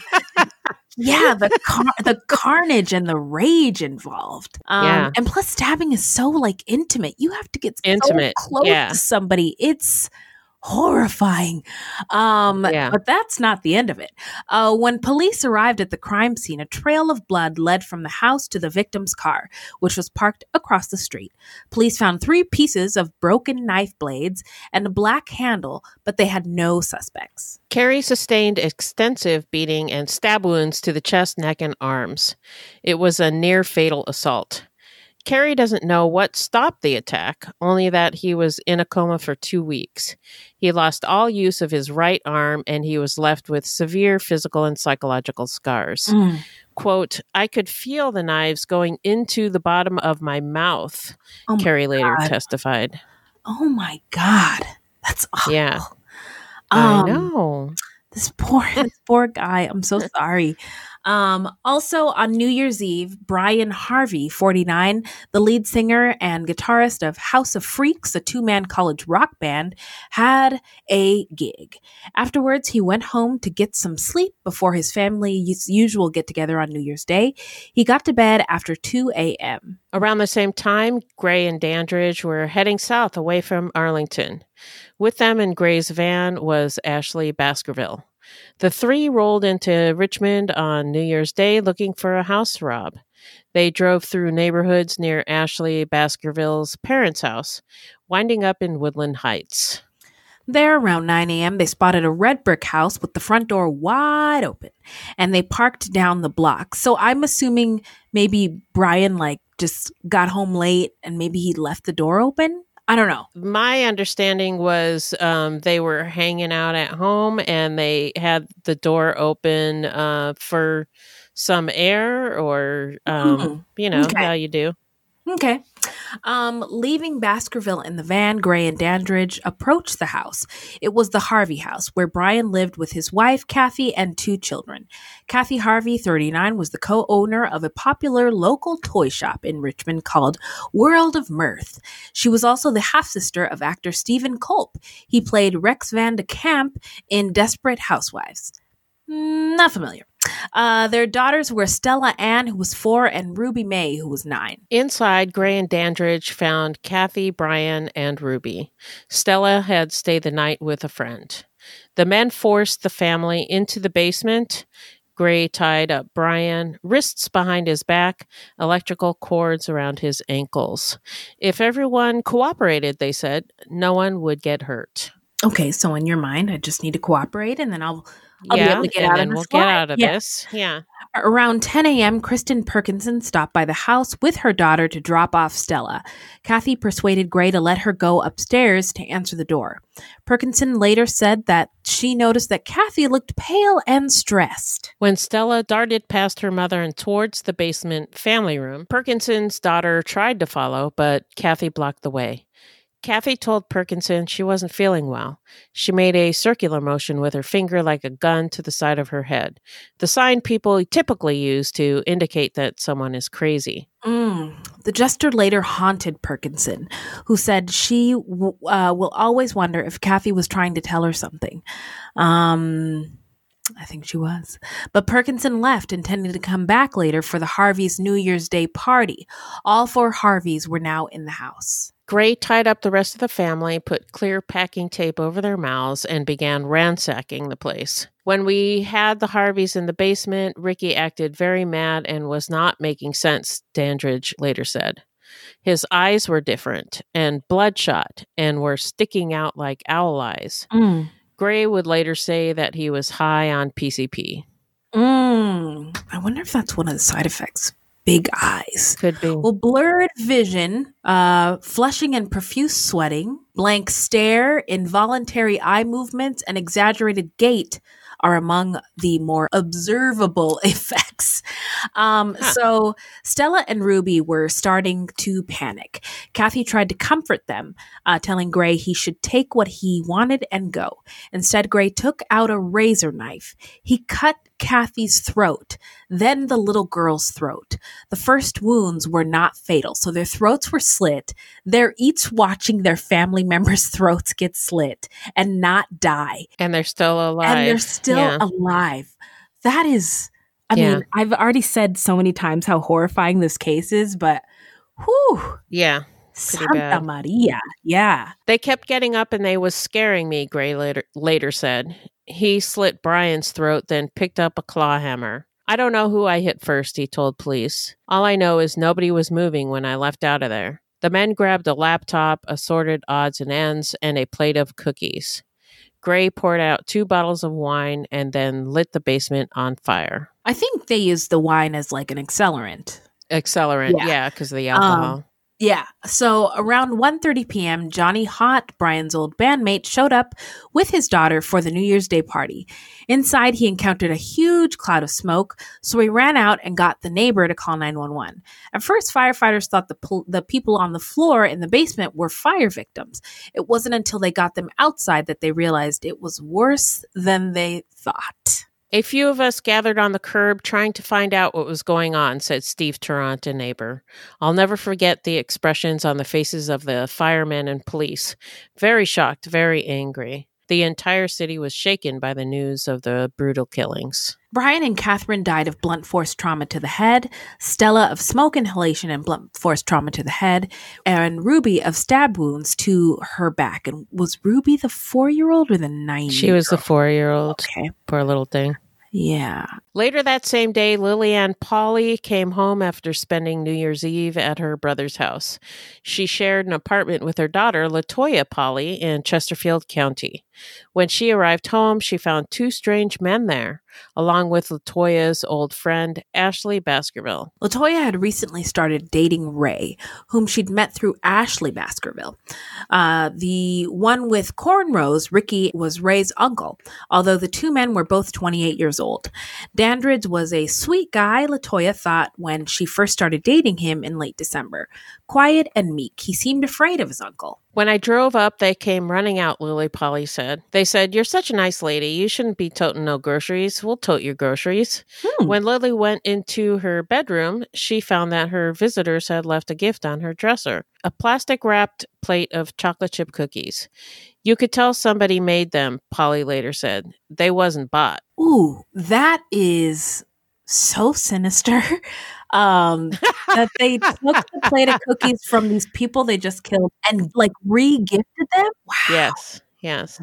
[SPEAKER 2] Yeah, the car- the carnage and the rage involved. Um,
[SPEAKER 1] Yeah.
[SPEAKER 2] And plus, stabbing is so like intimate. You have to get
[SPEAKER 1] Intimate,
[SPEAKER 2] so close
[SPEAKER 1] yeah.
[SPEAKER 2] to somebody. It's horrifying. Um,
[SPEAKER 1] Yeah.
[SPEAKER 2] But that's not the end of it. Uh, when police arrived at the crime scene, a trail of blood led from the house to the victim's car, which was parked across the street. Police found three pieces of broken knife blades and a black handle, but they had no suspects.
[SPEAKER 1] Carey sustained extensive beating and stab wounds to the chest, neck, and arms. It was a near-fatal assault. Carey doesn't know what stopped the attack, only that he was in a coma for two weeks. He lost all use of his right arm, and he was left with severe physical and psychological scars.
[SPEAKER 2] Mm.
[SPEAKER 1] Quote, I could feel the knives going into the bottom of my mouth,
[SPEAKER 2] Oh my
[SPEAKER 1] Carey later
[SPEAKER 2] God.
[SPEAKER 1] testified.
[SPEAKER 2] Oh my God. That's awful.
[SPEAKER 1] Yeah.
[SPEAKER 2] Um,
[SPEAKER 1] I know.
[SPEAKER 2] This poor, this poor guy. I'm so sorry. Um, also on New Year's Eve, Brian Harvey, forty-nine, the lead singer and guitarist of House of Freaks, a two-man college rock band, had a gig. Afterwards, he went home to get some sleep before his family's usual get-together on New Year's Day. He got to bed after two a.m.
[SPEAKER 1] Around the same time, Gray and Dandridge were heading south away from Arlington. With them in Gray's van was Ashley Baskerville. The three rolled into Richmond on New Year's Day looking for a house to rob. They drove through neighborhoods near Ashley Baskerville's parents' house, winding up in Woodland Heights.
[SPEAKER 2] There, around nine a.m., they spotted a red brick house with the front door wide open, and they parked down the block. So I'm assuming maybe Brian, like, just got home late and maybe he left the door open? I don't know.
[SPEAKER 1] My understanding was um, they were hanging out at home and they had the door open uh, for some air or, um,
[SPEAKER 2] Mm,
[SPEAKER 1] you know,
[SPEAKER 2] okay.
[SPEAKER 1] how you do.
[SPEAKER 2] Okay. Um, leaving Baskerville in the van, Gray and Dandridge approached the house. It was the Harvey house, where Brian lived with his wife, Kathy, and two children. Kathy Harvey, thirty-nine, was the co-owner of a popular local toy shop in Richmond called World of Mirth. She was also the half-sister of actor Stephen Culp. He played Rex Van de Kamp in Desperate Housewives. Not familiar. Uh, their daughters were Stella Ann, who was four, and Ruby May, who was nine.
[SPEAKER 1] Inside, Gray and Dandridge found Kathy, Brian, and Ruby. Stella had stayed the night with a friend. The men forced the family into the basement. Gray tied up Brian, wrists behind his back, electrical cords around his ankles. If everyone cooperated, they said, no one would get hurt.
[SPEAKER 2] Okay, so in your mind, I just need to cooperate, and then I'll I'll
[SPEAKER 1] yeah,
[SPEAKER 2] be able to get
[SPEAKER 1] and
[SPEAKER 2] out
[SPEAKER 1] then
[SPEAKER 2] of this
[SPEAKER 1] we'll get
[SPEAKER 2] line.
[SPEAKER 1] out of
[SPEAKER 2] Yeah.
[SPEAKER 1] this. Yeah.
[SPEAKER 2] Around ten a.m., Kristen Perkinson stopped by the house with her daughter to drop off Stella. Kathy persuaded Gray to let her go upstairs to answer the door. Perkinson later said that she noticed that Kathy looked pale and stressed.
[SPEAKER 1] When Stella darted past her mother and towards the basement family room, Perkinson's daughter tried to follow, but Kathy blocked the way. Kathy told Perkinson she wasn't feeling well. She made a circular motion with her finger like a gun to the side of her head, the sign people typically use to indicate that someone is crazy.
[SPEAKER 2] Mm. The jester later haunted Perkinson, who said she w- uh, will always wonder if Kathy was trying to tell her something. Um... I think she was. But Perkinson left, intending to come back later for the Harveys' New Year's Day party. All four Harveys were now in the house.
[SPEAKER 1] Gray tied up the rest of the family, put clear packing tape over their mouths, and began ransacking the place. When we had the Harveys in the basement, Ricky acted very mad and was not making sense, Dandridge later said. His eyes were different and bloodshot and were sticking out like owl eyes.
[SPEAKER 2] Mm.
[SPEAKER 1] Gray would later say that he was high on P C P.
[SPEAKER 2] Mm. I wonder if that's one of the side effects. Big eyes.
[SPEAKER 1] Could be.
[SPEAKER 2] Well, blurred vision, uh, flushing and profuse sweating, blank stare, involuntary eye movements, and exaggerated gait are among the more observable effects. Um,
[SPEAKER 1] Huh.
[SPEAKER 2] So Stella and Ruby were starting to panic. Kathy tried to comfort them, uh, telling Gray he should take what he wanted and go. Instead, Gray took out a razor knife. He cut Kathy's throat, then the little girl's throat. The first wounds were not fatal, so their throats were slit. They're each watching their family members' throats get slit and not die.
[SPEAKER 1] And they're still alive.
[SPEAKER 2] And they're still
[SPEAKER 1] Yeah.
[SPEAKER 2] alive. That is, I
[SPEAKER 1] Yeah.
[SPEAKER 2] mean, I've already said so many times how horrifying this case is, but whew,
[SPEAKER 1] Yeah.
[SPEAKER 2] Santa
[SPEAKER 1] bad.
[SPEAKER 2] Maria. Yeah.
[SPEAKER 1] They kept getting up and they was scaring me, Gray later, later said. He slit Brian's throat, then picked up a claw hammer. I don't know who I hit first, he told police. All I know is nobody was moving when I left out of there. The men grabbed a laptop, assorted odds and ends, and a plate of cookies. Gray poured out two bottles of wine and then lit the basement on fire.
[SPEAKER 2] I think they used the wine as like an accelerant.
[SPEAKER 1] Accelerant,
[SPEAKER 2] Yeah.
[SPEAKER 1] yeah, because of the alcohol.
[SPEAKER 2] Um, Yeah. So around one thirty p.m., Johnny Hott, Brian's old bandmate, showed up with his daughter for the New Year's Day party. Inside, he encountered a huge cloud of smoke, so he ran out and got the neighbor to call nine one one. At first, firefighters thought the, pol- the people on the floor in the basement were fire victims. It wasn't until they got them outside that they realized it was worse than they thought.
[SPEAKER 1] A few of us gathered on the curb trying to find out what was going on, said Steve Tarrant, a neighbor. I'll never forget the expressions on the faces of the firemen and police. Very shocked, very angry. The entire city was shaken by the news of the brutal killings.
[SPEAKER 2] Brian and Catherine died of blunt force trauma to the head, Stella of smoke inhalation and blunt force trauma to the head, and Ruby of stab wounds to her back. And was Ruby the four-year-old or the nine-year-old?
[SPEAKER 1] She was the four-year-old.
[SPEAKER 2] Okay.
[SPEAKER 1] Poor little thing.
[SPEAKER 2] Yeah.
[SPEAKER 1] Later that same day, Lillian Pauley came home after spending New Year's Eve at her brother's house. She shared an apartment with her daughter, LaToya Pauley, in Chesterfield County. When she arrived home, she found two strange men there, along with LaToya's old friend, Ashley Baskerville.
[SPEAKER 2] LaToya had recently started dating Ray, whom she'd met through Ashley Baskerville. Uh, the one with cornrows, Ricky, was Ray's uncle, although the two men were both twenty-eight years old. Dandridge was a sweet guy, LaToya thought when she first started dating him in late December. Quiet and meek, he seemed afraid of his uncle.
[SPEAKER 1] When I drove up, they came running out, Lily Pauley said. They said, "You're such a nice lady. You shouldn't be toting no groceries. We'll tote your groceries." Hmm. When Lily went into her bedroom, she found that her visitors had left a gift on her dresser, a plastic-wrapped plate of chocolate chip cookies. "You could tell somebody made them," Pauley later said. "They wasn't bought."
[SPEAKER 2] Ooh, that is so sinister. Um, that they took the plate of cookies from these people they just killed and like re-gifted them. Wow.
[SPEAKER 1] Yes. Yes.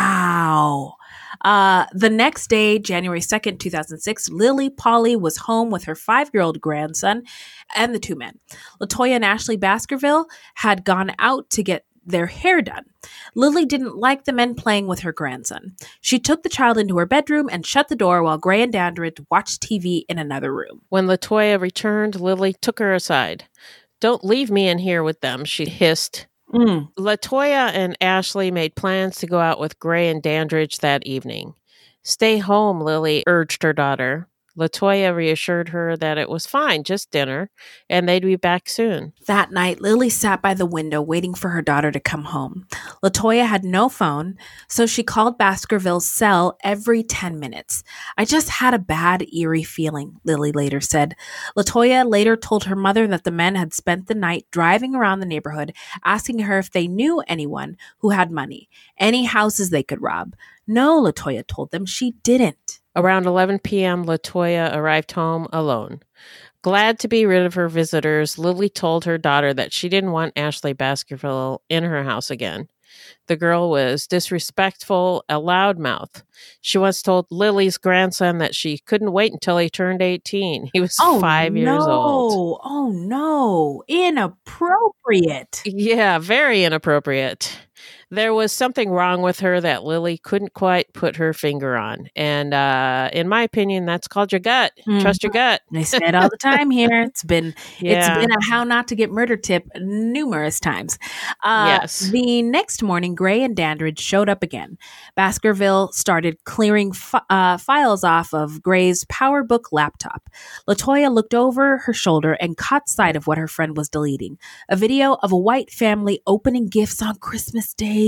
[SPEAKER 2] Wow. Uh, the next day, January second, two thousand six, Lily Pauley was home with her five-year-old grandson and the two men. LaToya and Ashley Baskerville had gone out to get their hair done. Lily didn't like the men playing with her grandson. She took the child into her bedroom and shut the door while Gray and Dandridge watched T V in another room.
[SPEAKER 1] When LaToya returned, Lily took her aside. "Don't leave me in here with them," she hissed. Mm. LaToya and Ashley made plans to go out with Gray and Dandridge that evening. "Stay home," Lily urged her daughter. LaToya reassured her that it was fine, just dinner, and they'd be back soon.
[SPEAKER 2] That night, Lily sat by the window waiting for her daughter to come home. LaToya had no phone, so she called Baskerville's cell every ten minutes. "I just had a bad, eerie feeling," Lily later said. LaToya later told her mother that the men had spent the night driving around the neighborhood, asking her if they knew anyone who had money, any houses they could rob. No, LaToya told them she didn't.
[SPEAKER 1] Around eleven p.m., LaToya arrived home alone. Glad to be rid of her visitors, Lily told her daughter that she didn't want Ashley Baskerville in her house again. The girl was disrespectful, a loudmouth. She once told Lily's grandson that she couldn't wait until he turned eighteen. He was
[SPEAKER 2] oh,
[SPEAKER 1] five
[SPEAKER 2] no.
[SPEAKER 1] years old.
[SPEAKER 2] Oh, no. Inappropriate.
[SPEAKER 1] Yeah, very inappropriate. There was something wrong with her that Lily couldn't quite put her finger on. And uh, in my opinion, that's called your gut. Mm. Trust your gut.
[SPEAKER 2] I say it all the time here. It's been yeah. it's been a how not to get murdered tip numerous times. Uh,
[SPEAKER 1] yes.
[SPEAKER 2] The next morning, Gray and Dandridge showed up again. Baskerville started clearing fi- uh, files off of Gray's PowerBook laptop. LaToya looked over her shoulder and caught sight of what her friend was deleting. A video of a white family opening gifts on Christmas Day.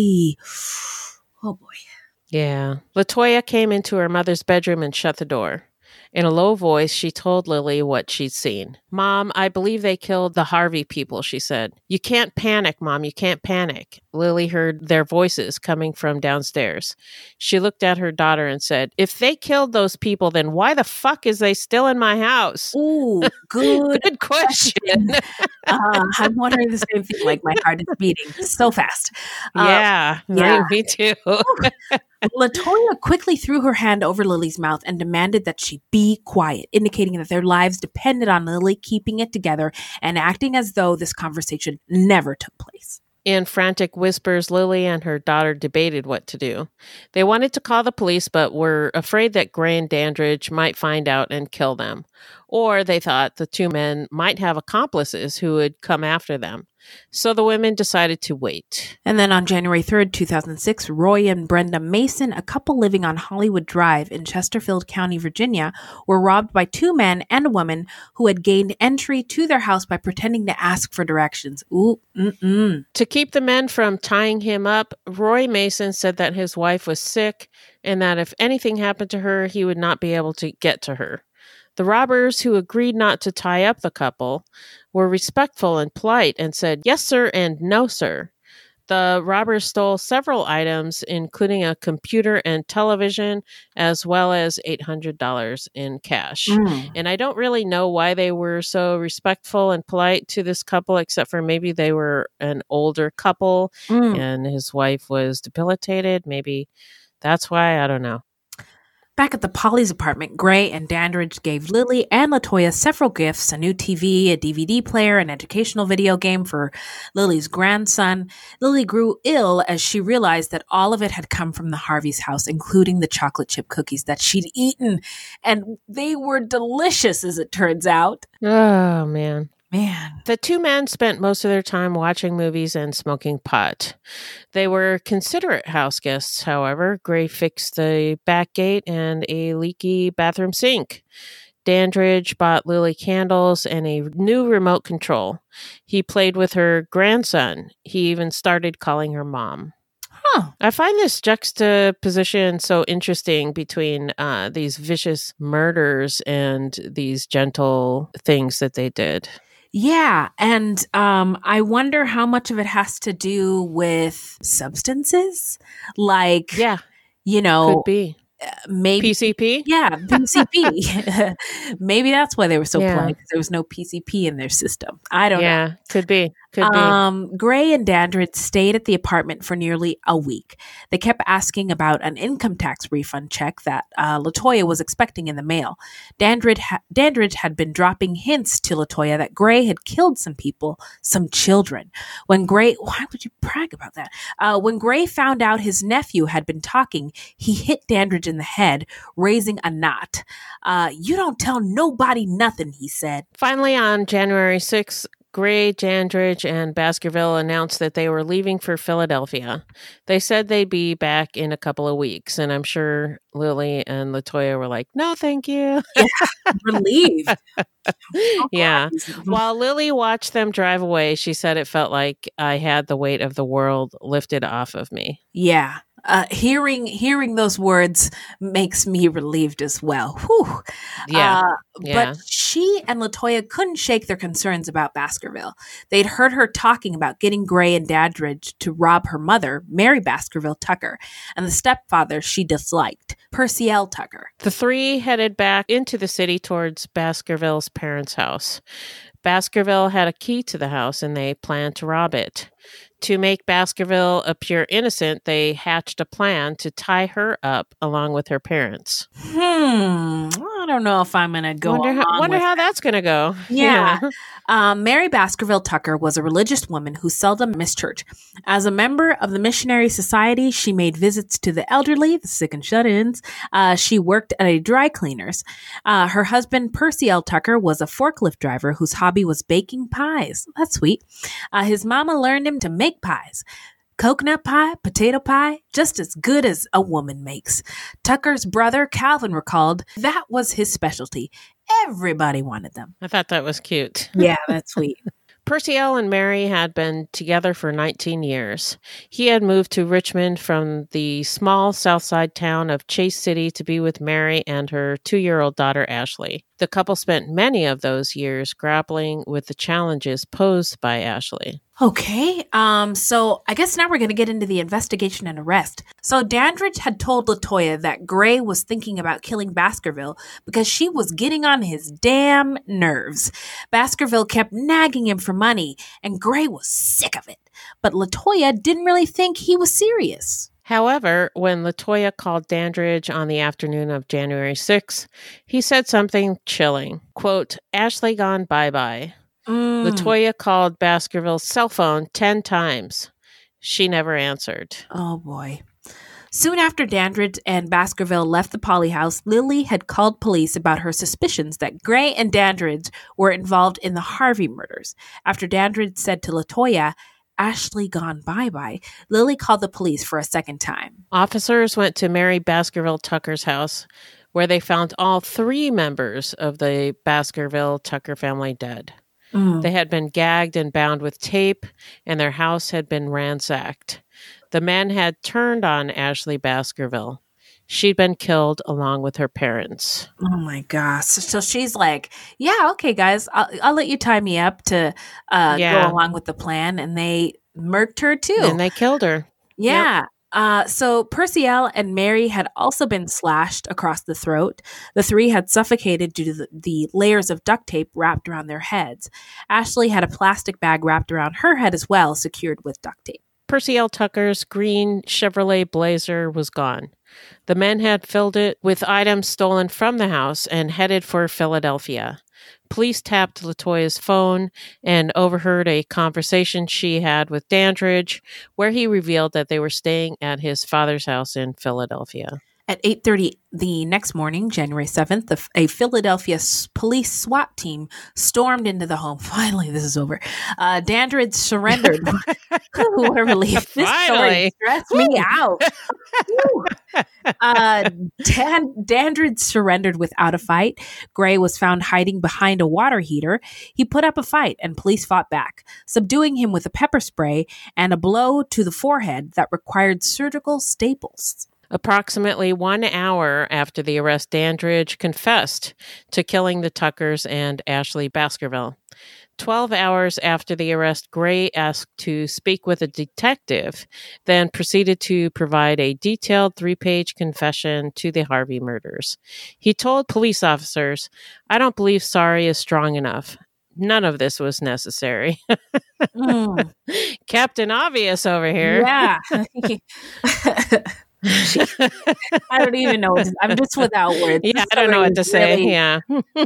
[SPEAKER 2] Oh boy.
[SPEAKER 1] Yeah. LaToya came into her mother's bedroom and shut the door. In a low voice, she told Lily what she'd seen. "Mom, I believe they killed the Harvey people," she said. "You can't panic, Mom. You can't panic." Lily heard their voices coming from downstairs. She looked at her daughter and said, "If they killed those people, then why the fuck is they still in my house?"
[SPEAKER 2] Ooh, good,
[SPEAKER 1] good question.
[SPEAKER 2] uh, I'm wondering the same thing. Like, my heart is beating so fast.
[SPEAKER 1] Uh, yeah, yeah, me too.
[SPEAKER 2] LaToya quickly threw her hand over Lily's mouth and demanded that she be quiet, indicating that their lives depended on Lily keeping it together and acting as though this conversation never took place.
[SPEAKER 1] In frantic whispers, Lily and her daughter debated what to do. They wanted to call the police, but were afraid that Gray and Dandridge might find out and kill them. Or they thought the two men might have accomplices who would come after them. So the women decided to wait.
[SPEAKER 2] And then on January third, two thousand six, Roy and Brenda Mason, a couple living on Hollywood Drive in Chesterfield County, Virginia, were robbed by two men and a woman who had gained entry to their house by pretending to ask for directions. Ooh, mm-mm.
[SPEAKER 1] To keep the men from tying him up, Roy Mason said that his wife was sick and that if anything happened to her, he would not be able to get to her. The robbers, who agreed not to tie up the couple, were respectful and polite and said, "Yes, sir," and "No, sir." The robbers stole several items, including a computer and television, as well as eight hundred dollars in cash.
[SPEAKER 2] Mm.
[SPEAKER 1] And I don't really know why they were so respectful and polite to this couple, except for maybe they were an older couple
[SPEAKER 2] Mm.
[SPEAKER 1] and his wife was debilitated. Maybe that's why. I don't know.
[SPEAKER 2] Back at the Polly's apartment, Gray and Dandridge gave Lily and LaToya several gifts, a new T V, a D V D player, an educational video game for Lily's grandson. Lily grew ill as she realized that all of it had come from the Harvey's house, including the chocolate chip cookies that she'd eaten. And they were delicious, as it turns out.
[SPEAKER 1] Oh, man.
[SPEAKER 2] Man.
[SPEAKER 1] The two men spent most of their time watching movies and smoking pot. They were considerate house guests, however. Gray fixed the back gate and a leaky bathroom sink. Dandridge bought Lily candles and a new remote control. He played with her grandson. He even started calling her mom.
[SPEAKER 2] Huh.
[SPEAKER 1] I find this juxtaposition so interesting between uh, these vicious murders and these gentle things that they did.
[SPEAKER 2] Yeah, and um, I wonder how much of it has to do with substances, like,
[SPEAKER 1] Yeah,
[SPEAKER 2] you know,
[SPEAKER 1] could be.
[SPEAKER 2] uh, maybe,
[SPEAKER 1] P C P?
[SPEAKER 2] yeah, P C P. Maybe that's why they were so
[SPEAKER 1] Yeah.
[SPEAKER 2] polite, because there was no P C P in their system. I don't know.
[SPEAKER 1] Yeah, could be. Could be.
[SPEAKER 2] Um, Gray and Dandridge stayed at the apartment for nearly a week. They kept asking about an income tax refund check that uh, LaToya was expecting in the mail. Dandridge, ha- Dandridge had been dropping hints to LaToya that Gray had killed some people, some children. When Gray, why would you brag about that? Uh, when Gray found out his nephew had been talking, he hit Dandridge in the head, raising a knot. Uh, you don't tell nobody nothing, he said.
[SPEAKER 1] Finally, on January sixth, Gray, Dandridge, and Baskerville announced that they were leaving for Philadelphia. They said they'd be back in a couple of weeks, and I'm sure Lily and LaToya were like, no, thank you.
[SPEAKER 2] Relieved.
[SPEAKER 1] Yeah. While Lily watched them drive away, she said it felt like I had the weight of the world lifted off of me.
[SPEAKER 2] Yeah. Uh, hearing hearing those words makes me relieved as well. Whew.
[SPEAKER 1] Yeah.
[SPEAKER 2] Uh,
[SPEAKER 1] Yeah.
[SPEAKER 2] But she and LaToya couldn't shake their concerns about Baskerville. They'd heard her talking about getting Gray and Dandridge to rob her mother, Mary Baskerville Tucker, and the stepfather she disliked, Percy L. Tucker.
[SPEAKER 1] The three headed back into the city towards Baskerville's parents' house. Baskerville had a key to the house and they planned to rob it. To make Baskerville appear innocent, they hatched a plan to tie her up along with her parents.
[SPEAKER 2] Hmm. I don't know if I'm going to go
[SPEAKER 1] wonder
[SPEAKER 2] along
[SPEAKER 1] how, wonder
[SPEAKER 2] with
[SPEAKER 1] how that's going to go.
[SPEAKER 2] Yeah. Um, Mary Baskerville Tucker was a religious woman who seldom missed church. As a member of the Missionary Society, she made visits to the elderly, the sick and shut-ins. Uh, she worked at a dry cleaner's. Uh, her husband, Percy L. Tucker, was a forklift driver whose hobby was baking pies. That's sweet. Uh, his mama learned him to make pies. Coconut pie, potato pie, just as good as a woman makes. Tucker's brother, Calvin, recalled that was his specialty. Everybody wanted them.
[SPEAKER 1] I thought that was cute.
[SPEAKER 2] Yeah, that's sweet.
[SPEAKER 1] Percy L. and Mary had been together for nineteen years. He had moved to Richmond from the small south side town of Chase City to be with Mary and her two-year-old daughter, Ashley. The couple spent many of those years grappling with the challenges posed by Ashley.
[SPEAKER 2] Okay, um, so I guess now we're going to get into the investigation and arrest. So Dandridge had told LaToya that Gray was thinking about killing Baskerville because she was getting on his damn nerves. Baskerville kept nagging him for money, and Gray was sick of it. But LaToya didn't really think he was serious.
[SPEAKER 1] However, when LaToya called Dandridge on the afternoon of January sixth, he said something chilling. Quote, Ashley gone bye-bye.
[SPEAKER 2] Mm.
[SPEAKER 1] LaToya called Baskerville's cell phone ten times. She never answered.
[SPEAKER 2] Oh, boy. Soon after Dandridge and Baskerville left the Polly house, Lily had called police about her suspicions that Gray and Dandridge were involved in the Harvey murders. After Dandridge said to LaToya, Ashley gone bye-bye, Lily called the police for a second time.
[SPEAKER 1] Officers went to Mary Baskerville Tucker's house, where they found all three members of the Baskerville Tucker family dead.
[SPEAKER 2] Mm.
[SPEAKER 1] They had been gagged and bound with tape, and their house had been ransacked. The men had turned on Ashley Baskerville. She'd been killed along with her parents.
[SPEAKER 2] Oh my gosh. So she's like, yeah, okay, guys, I'll, I'll let you tie me up to uh,
[SPEAKER 1] Yeah.
[SPEAKER 2] go along with the plan. And they murked her too.
[SPEAKER 1] And they killed her.
[SPEAKER 2] Yeah. Yep. Uh, so Purcell and Mary had also been slashed across the throat. The three had suffocated due to the, the layers of duct tape wrapped around their heads. Ashley had a plastic bag wrapped around her head as well, secured with duct tape.
[SPEAKER 1] Purcell Tucker's green Chevrolet Blazer was gone. The men had filled it with items stolen from the house and headed for Philadelphia. Police tapped LaToya's phone and overheard a conversation she had with Dandridge, where he revealed that they were staying at his father's house in Philadelphia.
[SPEAKER 2] At eight thirty the next morning, January seventh, a Philadelphia s- police SWAT team stormed into the home. Finally, this is over. Uh, Dandridge surrendered. What a relief. This
[SPEAKER 1] Finally.
[SPEAKER 2] story stressed me out. uh, Dan- Dandridge surrendered without a fight. Gray was found hiding behind a water heater. He put up a fight, and police fought back, subduing him with a pepper spray and a blow to the forehead that required surgical staples.
[SPEAKER 1] Approximately one hour after the arrest, Dandridge confessed to killing the Tuckers and Ashley Baskerville. Twelve hours after the arrest, Gray asked to speak with a detective, then proceeded to provide a detailed three-page confession to the Harvey murders. He told police officers, "I don't believe sorry is strong enough. None of this was necessary." mm. Captain Obvious over here.
[SPEAKER 2] Yeah. I don't even know. I'm just without words.
[SPEAKER 1] Yeah, I don't know what to say. Really... Yeah.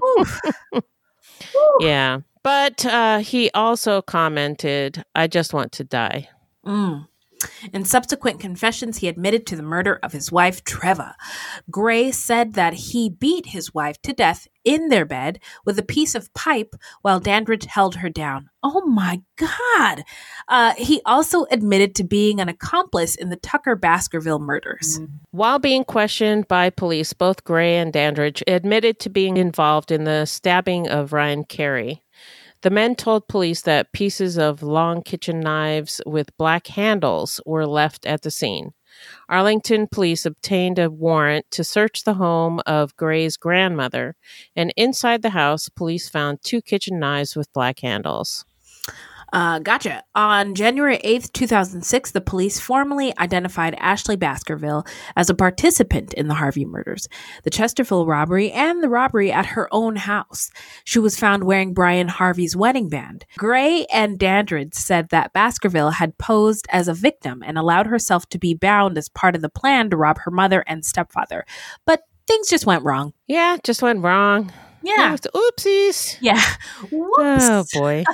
[SPEAKER 1] Yeah. But uh, he also commented, "I just want to die."
[SPEAKER 2] Mm. In subsequent confessions, he admitted to the murder of his wife, Treva. Gray said that he beat his wife to death in their bed with a piece of pipe while Dandridge held her down. Oh my God. Uh, he also admitted to being an accomplice in the Tucker Baskerville murders.
[SPEAKER 1] While being questioned by police, both Gray and Dandridge admitted to being involved in the stabbing of Ryan Carey. The men told police that pieces of long kitchen knives with black handles were left at the scene. Arlington police obtained a warrant to search the home of Gray's grandmother, and inside the house, police found two kitchen knives with black handles.
[SPEAKER 2] Uh, gotcha. On January eighth, two thousand six, the police formally identified Ashley Baskerville as a participant in the Harvey murders, the Chesterfield robbery, and the robbery at her own house. She was found wearing Brian Harvey's wedding band. Gray and Dandridge said that Baskerville had posed as a victim and allowed herself to be bound as part of the plan to rob her mother and stepfather. But things just went wrong.
[SPEAKER 1] Yeah, just went wrong.
[SPEAKER 2] Yeah.
[SPEAKER 1] Oopsies.
[SPEAKER 2] Yeah. Whoops.
[SPEAKER 1] Oh, boy.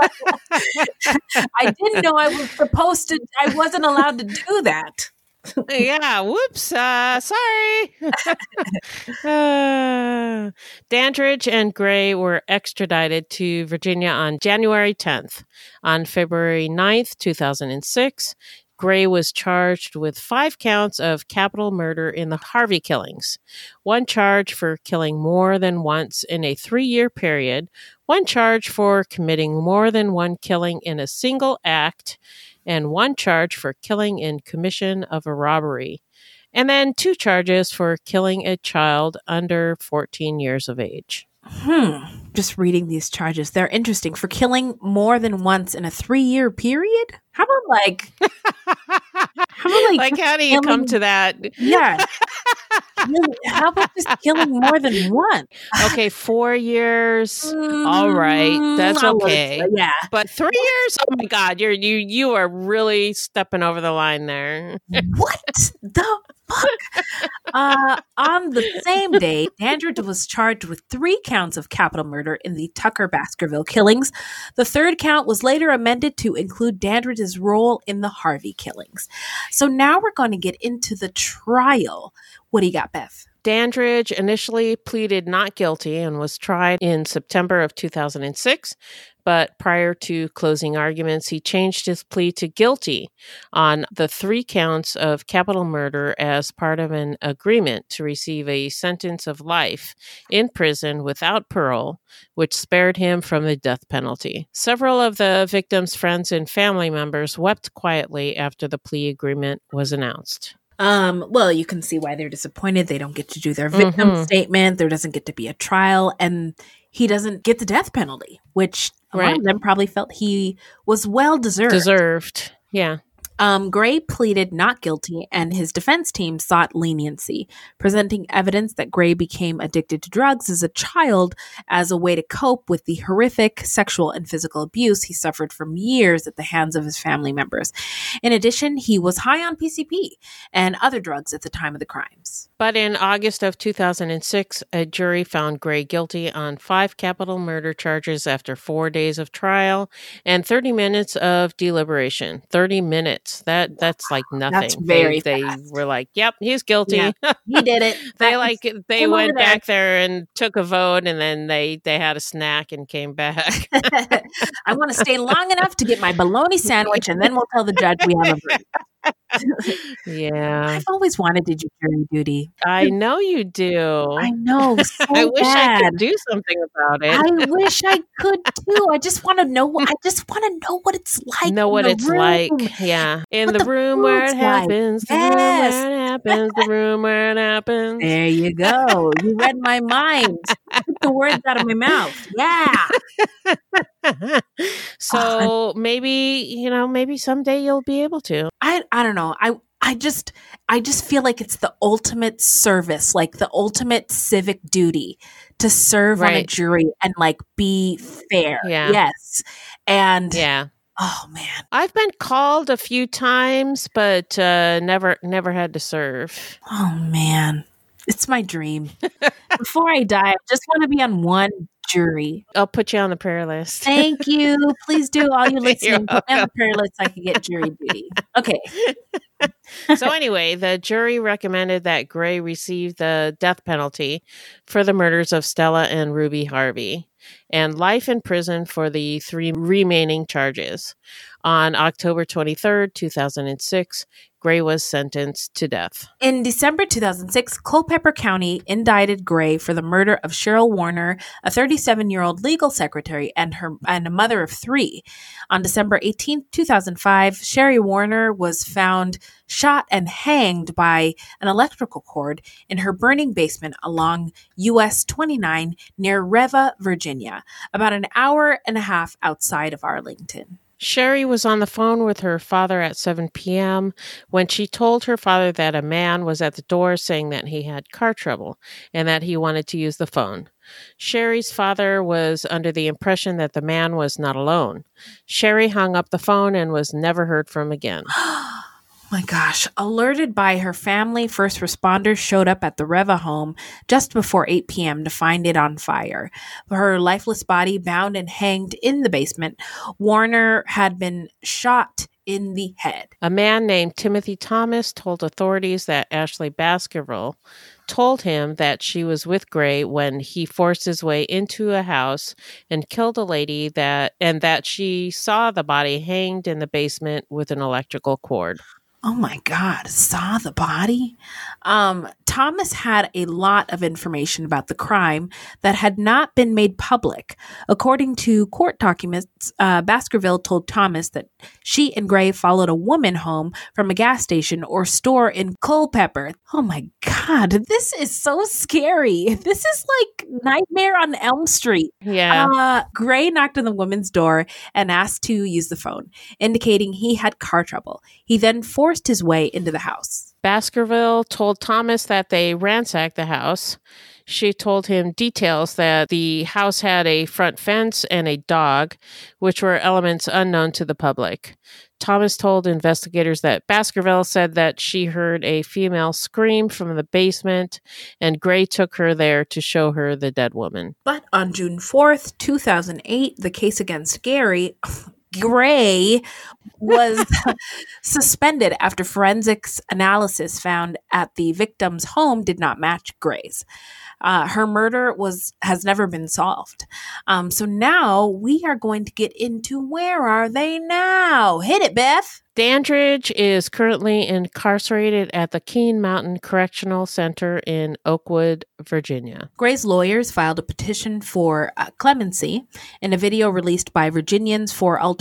[SPEAKER 2] I didn't know I was supposed to, I wasn't allowed to do that.
[SPEAKER 1] Yeah. Whoops. Uh, sorry. uh, Dandridge and Gray were extradited to Virginia on January tenth. On February ninth, two thousand six, Gray was charged with five counts of capital murder in the Harvey killings, one charge for killing more than once in a three-year period, one charge for committing more than one killing in a single act, and one charge for killing in commission of a robbery, and then two charges for killing a child under fourteen years of age.
[SPEAKER 2] Hmm. Just reading these charges. They're interesting. For killing more than once in a three-year period? How about like...
[SPEAKER 1] how about like... Like, how do you
[SPEAKER 2] killing,
[SPEAKER 1] come to that?
[SPEAKER 2] Yeah. How about just killing more than one?
[SPEAKER 1] Okay, four years. Mm, all right. That's okay.
[SPEAKER 2] Was, yeah.
[SPEAKER 1] But three years? Oh, my God. You're, you, you are really stepping over the line there.
[SPEAKER 2] What the fuck? Uh, on the same day, Dandridge was charged with three counts of capital murder in the Tucker Baskerville killings. The third count was later amended to include Dandridge's role in the Harvey killings. So now we're going to get into the trial. What do you got, Beth?
[SPEAKER 1] Dandridge initially pleaded not guilty and was tried in September of two thousand six. But prior to closing arguments, he changed his plea to guilty on the three counts of capital murder as part of an agreement to receive a sentence of life in prison without parole, which spared him from the death penalty. Several of the victims' friends and family members wept quietly after the plea agreement was announced.
[SPEAKER 2] Um, well, you can see why they're disappointed. They don't get to do their victim mm-hmm. statement. There doesn't get to be a trial. And he doesn't get the death penalty, which a
[SPEAKER 1] Right.
[SPEAKER 2] lot of them probably felt he was well deserved.
[SPEAKER 1] Deserved. Yeah.
[SPEAKER 2] Um, Gray pleaded not guilty, and his defense team sought leniency, presenting evidence that Gray became addicted to drugs as a child as a way to cope with the horrific sexual and physical abuse he suffered from years at the hands of his family members. In addition, he was high on P C P and other drugs at the time of the crimes.
[SPEAKER 1] But in August of two thousand six, a jury found Gray guilty on five capital murder charges after four days of trial and thirty minutes of deliberation. thirty minutes. That that's like nothing.
[SPEAKER 2] That's very
[SPEAKER 1] They, they
[SPEAKER 2] fast.
[SPEAKER 1] were like, "Yep, he's guilty."
[SPEAKER 2] Yeah, he did it.
[SPEAKER 1] They
[SPEAKER 2] That
[SPEAKER 1] like
[SPEAKER 2] was-
[SPEAKER 1] they
[SPEAKER 2] came over
[SPEAKER 1] went
[SPEAKER 2] there.
[SPEAKER 1] back there and took a vote, and then they they had a snack and came back.
[SPEAKER 2] I want to stay long enough to get my bologna sandwich, and then we'll tell the judge we have a verdict.
[SPEAKER 1] Yeah,
[SPEAKER 2] I've always wanted to do jury duty.
[SPEAKER 1] I know you do.
[SPEAKER 2] I know. So
[SPEAKER 1] I wish
[SPEAKER 2] bad.
[SPEAKER 1] I could do something about it.
[SPEAKER 2] I wish I could too. I just want to know. I just want to know what it's like.
[SPEAKER 1] know
[SPEAKER 2] in
[SPEAKER 1] what
[SPEAKER 2] the
[SPEAKER 1] it's
[SPEAKER 2] room.
[SPEAKER 1] like. Yeah. In
[SPEAKER 2] What
[SPEAKER 1] the,
[SPEAKER 2] the
[SPEAKER 1] room where it
[SPEAKER 2] food's like.
[SPEAKER 1] happens. The
[SPEAKER 2] Yes.
[SPEAKER 1] room where it happens. The room where it happens.
[SPEAKER 2] There you go. You read my mind. Took the words out of my mouth. Yeah.
[SPEAKER 1] So maybe, you know, maybe someday you'll be able to.
[SPEAKER 2] I I don't know. I I just I just feel like it's the ultimate service, like the ultimate civic duty to serve on a
[SPEAKER 1] Right.
[SPEAKER 2] jury and like be fair.
[SPEAKER 1] Yeah.
[SPEAKER 2] Yes. And
[SPEAKER 1] Yeah.
[SPEAKER 2] oh man.
[SPEAKER 1] I've been called a few times, but uh, never never had to serve.
[SPEAKER 2] Oh man. It's my dream. Before I die, I just want to be on one jury.
[SPEAKER 1] I'll put you on the prayer list.
[SPEAKER 2] Thank you. Please do, all you
[SPEAKER 1] You're
[SPEAKER 2] listening. Put me on the prayer list so I can get jury duty. Okay.
[SPEAKER 1] So anyway, the jury recommended that Gray receive the death penalty for the murders of Stella and Ruby Harvey and life in prison for the three remaining charges. On October twenty-third, two thousand six, Gray was sentenced to death.
[SPEAKER 2] In December two thousand six, Culpeper County indicted Gray for the murder of Cheryl Warner, a thirty-seven-year-old legal secretary and her and a mother of three. On December eighteenth, two thousand five, Sherry Warner was found shot and hanged by an electrical cord in her burning basement along U S twenty-nine near Reva, Virginia, about an hour and a half outside of Arlington.
[SPEAKER 1] Sherry was on the phone with her father at seven p.m. when she told her father that a man was at the door saying that he had car trouble and that he wanted to use the phone. Sherry's father was under the impression that the man was not alone. Sherry hung up the phone and was never heard from again.
[SPEAKER 2] My gosh. Alerted by her family, first responders showed up at the Reva home just before eight p.m. to find it on fire. Her lifeless body bound and hanged in the basement. Warner had been shot in the head.
[SPEAKER 1] A man named Timothy Thomas told authorities that Ashley Baskerville told him that she was with Gray when he forced his way into a house and killed a lady that and that she saw the body hanged in the basement with an electrical cord.
[SPEAKER 2] Oh my God, saw the body? Um, Thomas had a lot of information about the crime that had not been made public. According to court documents, uh, Baskerville told Thomas that she and Gray followed a woman home from a gas station or store in Culpeper. Oh my God, this is so scary. This is like Nightmare on Elm Street.
[SPEAKER 1] Yeah.
[SPEAKER 2] Uh, Gray knocked on the woman's door and asked to use the phone, indicating he had car trouble. He then forced his way into the house.
[SPEAKER 1] Baskerville told Thomas that they ransacked the house. She told him details that the house had a front fence and a dog, which were elements unknown to the public. Thomas told investigators that Baskerville said that she heard a female scream from the basement, and Gray took her there to show her the dead woman.
[SPEAKER 2] But on June fourth, two thousand eight, the case against Gary... Gray was suspended after forensics analysis found at the victim's home did not match Gray's. Uh, her murder was has never been solved. Um, so now we are going to get into where are they now? Hit it, Beth.
[SPEAKER 1] Dandridge is currently incarcerated at the Keene Mountain Correctional Center in Oakwood, Virginia.
[SPEAKER 2] Gray's lawyers filed a petition for uh, clemency in a video released by Virginians for Alternative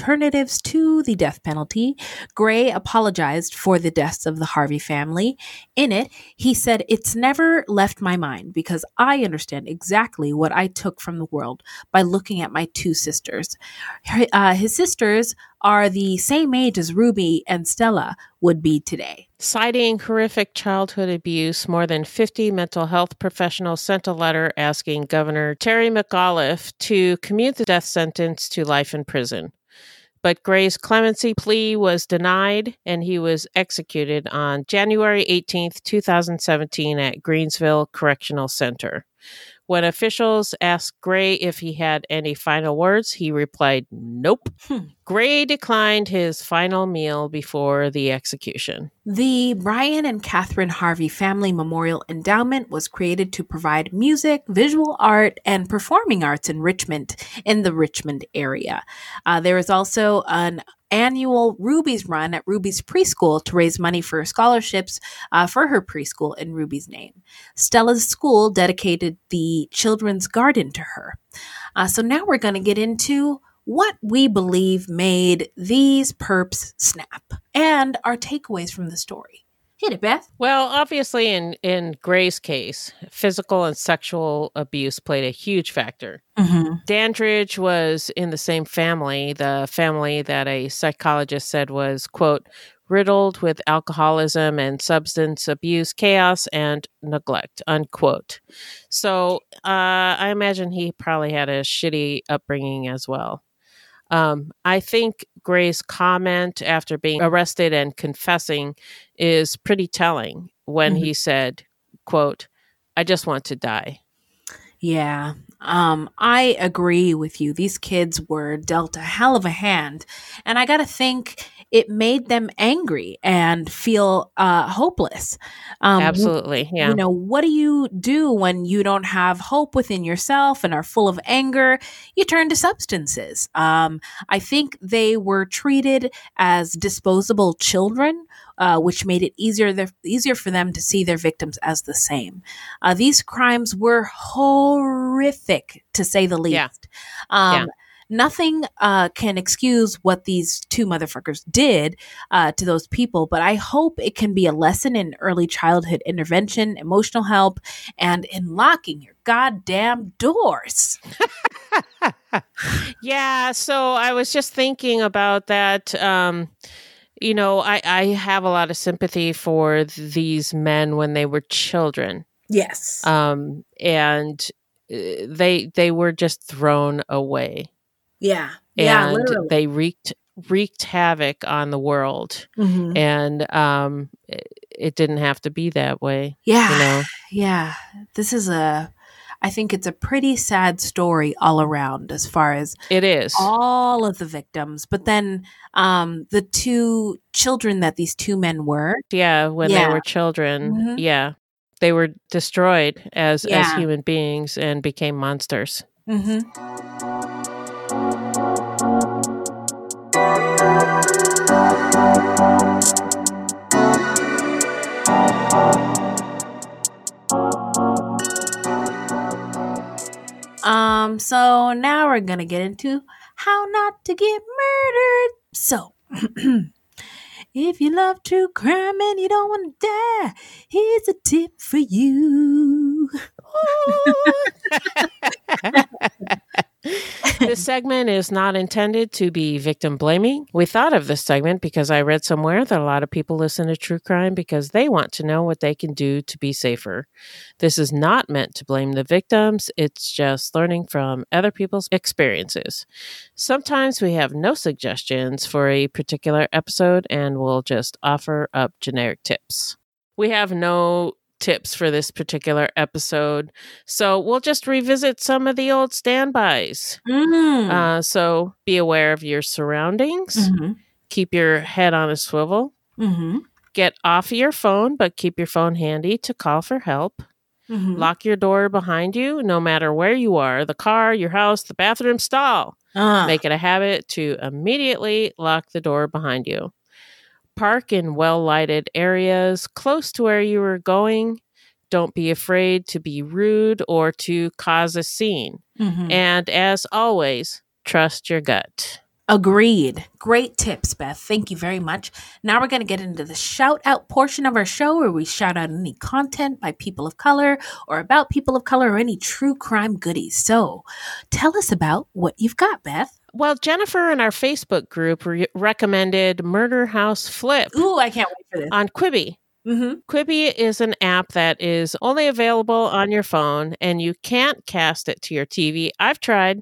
[SPEAKER 2] alternatives to the death penalty, Gray apologized for the deaths of the Harvey family. In it, he said, "It's never left my mind because I understand exactly what I took from the world by looking at my two sisters." Uh, his sisters are the same age as Ruby and Stella would be today.
[SPEAKER 1] Citing horrific childhood abuse, more than fifty mental health professionals sent a letter asking Governor Terry McAuliffe to commute the death sentence to life in prison. But Gray's clemency plea was denied, and he was executed on January eighteenth, twenty seventeen at Greensville Correctional Center. When officials asked Gray if he had any final words, he replied, "Nope." Hmm. Gray declined his final meal before the execution.
[SPEAKER 2] The Brian and Catherine Harvey Family Memorial Endowment was created to provide music, visual art, and performing arts enrichment in the Richmond area. Uh, there is also an annual Ruby's Run at Ruby's Preschool to raise money for scholarships uh, for her preschool in Ruby's name. Stella's school dedicated the children's garden to her. Uh, so now we're going to get into what we believe made these perps snap and our takeaways from the story. Hit it, Beth.
[SPEAKER 1] Well, obviously in, in Gray's case, physical and sexual abuse played a huge factor.
[SPEAKER 2] Mm-hmm.
[SPEAKER 1] Dandridge was in the same family, the family that a psychologist said was, quote, riddled with alcoholism and substance abuse, chaos, and neglect, unquote. So uh, I imagine he probably had a shitty upbringing as well. Um, I think Gray's comment after being arrested and confessing is pretty telling when mm-hmm. he said, quote, "I just want to die."
[SPEAKER 2] Yeah, um, I agree with you. These kids were dealt a hell of a hand. And I got to think it made them angry and feel uh, hopeless. Um,
[SPEAKER 1] Absolutely, yeah.
[SPEAKER 2] You know, what do you do when you don't have hope within yourself and are full of anger? You turn to substances. Um, I think they were treated as disposable children, uh, which made it easier the, easier for them to see their victims as the same. Uh, these crimes were horrific, to say the least.
[SPEAKER 1] Yeah.
[SPEAKER 2] Um,
[SPEAKER 1] yeah.
[SPEAKER 2] Nothing uh, can excuse what these two motherfuckers did uh, to those people, but I hope it can be a lesson in early childhood intervention, emotional help, and in locking your goddamn doors.
[SPEAKER 1] Yeah, so I was just thinking about that. Um, you know, I, I have a lot of sympathy for these men when they were children.
[SPEAKER 2] Yes.
[SPEAKER 1] Um, and they they were just thrown away.
[SPEAKER 2] Yeah. Yeah,
[SPEAKER 1] and
[SPEAKER 2] literally.
[SPEAKER 1] they wreaked wreaked havoc on the world.
[SPEAKER 2] Mm-hmm.
[SPEAKER 1] And um, it, it didn't have to be that way.
[SPEAKER 2] Yeah.
[SPEAKER 1] You know?
[SPEAKER 2] Yeah. This is a, I think it's a pretty sad story all around as far as
[SPEAKER 1] it is.
[SPEAKER 2] All of the victims, but then um, the two children that these two men were.
[SPEAKER 1] Yeah, when
[SPEAKER 2] yeah.
[SPEAKER 1] they were children.
[SPEAKER 2] Mm-hmm.
[SPEAKER 1] Yeah. They were destroyed as,
[SPEAKER 2] yeah.
[SPEAKER 1] as human beings and became monsters.
[SPEAKER 2] Mm-hmm. Um, so now we're gonna get into how not to get murdered. So, if you love true crime and you don't want to die, here's a tip for you.
[SPEAKER 1] This segment is not intended to be victim blaming. We thought of this segment because I read somewhere that a lot of people listen to true crime because they want to know what they can do to be safer. This is not meant to blame the victims. It's just learning from other people's experiences. Sometimes we have no suggestions for a particular episode and we'll just offer up generic tips. We have no tips for this particular episode, so we'll just revisit some of the old standbys.
[SPEAKER 2] Mm.
[SPEAKER 1] Uh, so be aware of your surroundings.
[SPEAKER 2] Mm-hmm.
[SPEAKER 1] Keep your head on a swivel.
[SPEAKER 2] Mm-hmm.
[SPEAKER 1] Get off your phone, but keep your phone handy to call for help.
[SPEAKER 2] Mm-hmm.
[SPEAKER 1] Lock your door behind you, no matter where you are, the car, your house, the bathroom stall.
[SPEAKER 2] Uh.
[SPEAKER 1] Make it a habit to immediately lock the door behind you. Park in well-lighted areas close to where you are going. Don't be afraid to be rude or to cause a scene.
[SPEAKER 2] Mm-hmm.
[SPEAKER 1] And as always, trust your gut.
[SPEAKER 2] Agreed. Great tips, Beth. Thank you very much. Now we're going to get into the shout out portion of our show where we shout out any content by people of color or about people of color or any true crime goodies. So tell us about what you've got, Beth.
[SPEAKER 1] Well, Jennifer in our Facebook group re- recommended Murder House Flip.
[SPEAKER 2] Ooh, I can't wait for this.
[SPEAKER 1] On Quibi.
[SPEAKER 2] Mm-hmm.
[SPEAKER 1] Quibi is an app that is only available on your phone, and you can't cast it to your T V. I've tried.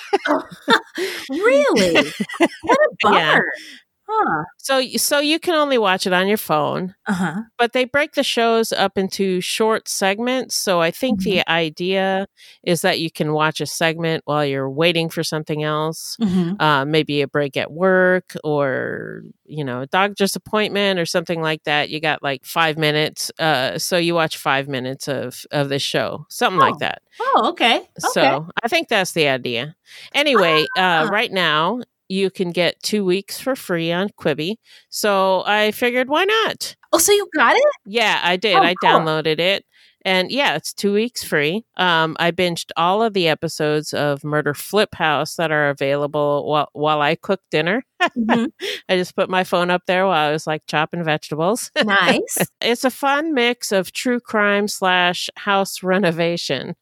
[SPEAKER 2] Really? What a bummer.
[SPEAKER 1] Yeah.
[SPEAKER 2] Huh.
[SPEAKER 1] So, so you can only watch it on your phone,
[SPEAKER 2] Uh-huh.
[SPEAKER 1] but they break the shows up into short segments. So I think
[SPEAKER 2] Mm-hmm.
[SPEAKER 1] the idea is that you can watch a segment while you're waiting for something else.
[SPEAKER 2] Mm-hmm.
[SPEAKER 1] Uh, maybe a break at work or, you know, a doctor's appointment or something like that. You got like five minutes. Uh, so you watch five minutes of, of the show, something
[SPEAKER 2] Oh.
[SPEAKER 1] like that.
[SPEAKER 2] Oh, okay. Okay.
[SPEAKER 1] So I think that's the idea. Anyway,
[SPEAKER 2] Ah.
[SPEAKER 1] uh, right now you can get two weeks for free on Quibi. So I figured, why not?
[SPEAKER 2] Oh, so you got it?
[SPEAKER 1] Yeah, I did.
[SPEAKER 2] Oh,
[SPEAKER 1] I
[SPEAKER 2] cool.
[SPEAKER 1] downloaded it. And yeah, it's two weeks free. Um, I binged all of the episodes of Murder Flip House that are available while, while I cook dinner.
[SPEAKER 2] Mm-hmm.
[SPEAKER 1] I just put my phone up there while I was like chopping vegetables.
[SPEAKER 2] Nice.
[SPEAKER 1] It's a fun mix of true crime slash house renovation.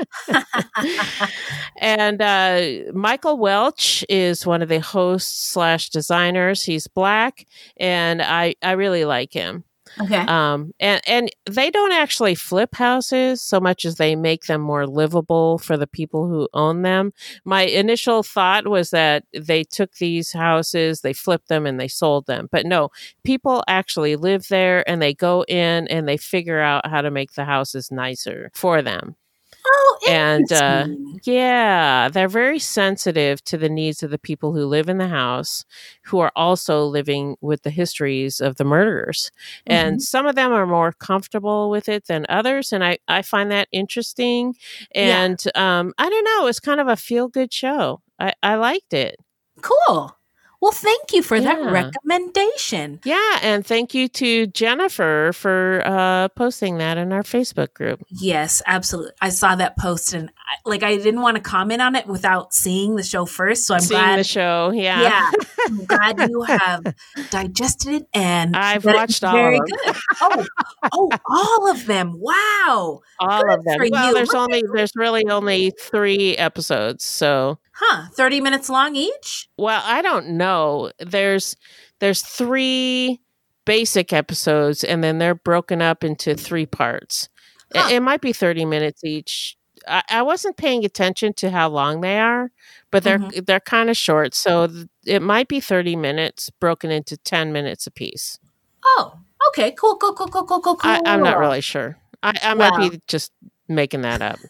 [SPEAKER 1] And uh, Michael Welch is one of the hosts slash designers. He's Black, and I, I really like him.
[SPEAKER 2] Okay.
[SPEAKER 1] Um, and, and they don't actually flip houses so much as they make them more livable for the people who own them. My initial thought was that they took these houses, they flipped them, and they sold them. But no, people actually live there, and they go in and they figure out how to make the houses nicer for them.
[SPEAKER 2] Oh,
[SPEAKER 1] And uh,
[SPEAKER 2] interesting.
[SPEAKER 1] yeah, they're very sensitive to the needs of the people who live in the house, who are also living with the histories of the murderers.
[SPEAKER 2] Mhm.
[SPEAKER 1] And some of them are more comfortable with it than others. And I, I find that interesting.
[SPEAKER 2] Yeah.
[SPEAKER 1] And um, I don't know, it's kind of a feel good show. I, I liked it.
[SPEAKER 2] Cool. Well, thank you for that
[SPEAKER 1] Yeah.
[SPEAKER 2] recommendation.
[SPEAKER 1] Yeah. And thank you to Jennifer for uh, posting that in our Facebook group.
[SPEAKER 2] Yes, absolutely. I saw that post and I, like I didn't want to comment on it without seeing the show first. So I'm
[SPEAKER 1] Seeing
[SPEAKER 2] glad.
[SPEAKER 1] the show. Yeah.
[SPEAKER 2] Yeah, I'm glad you have digested it and
[SPEAKER 1] I've
[SPEAKER 2] that
[SPEAKER 1] watched
[SPEAKER 2] it's
[SPEAKER 1] all
[SPEAKER 2] very
[SPEAKER 1] of them.
[SPEAKER 2] good. Oh, oh, all of them! Wow,
[SPEAKER 1] All
[SPEAKER 2] Good
[SPEAKER 1] of them.
[SPEAKER 2] for
[SPEAKER 1] Well,
[SPEAKER 2] you.
[SPEAKER 1] there's
[SPEAKER 2] Look
[SPEAKER 1] only there's really only three episodes. So,
[SPEAKER 2] huh? Thirty minutes long each.
[SPEAKER 1] well, I don't know. There's there's three basic episodes, and then they're broken up into three parts. It-
[SPEAKER 2] Huh.
[SPEAKER 1] It, might be thirty minutes each. I, I wasn't paying attention to how long they are, but they're
[SPEAKER 2] Mhm.
[SPEAKER 1] they're kind of short. So th- it might be thirty minutes broken into ten minutes apiece.
[SPEAKER 2] Oh, okay, cool, cool, cool, cool, cool, cool, cool.
[SPEAKER 1] I, I'm not really sure. I, I might
[SPEAKER 2] Wow.
[SPEAKER 1] be just making that up.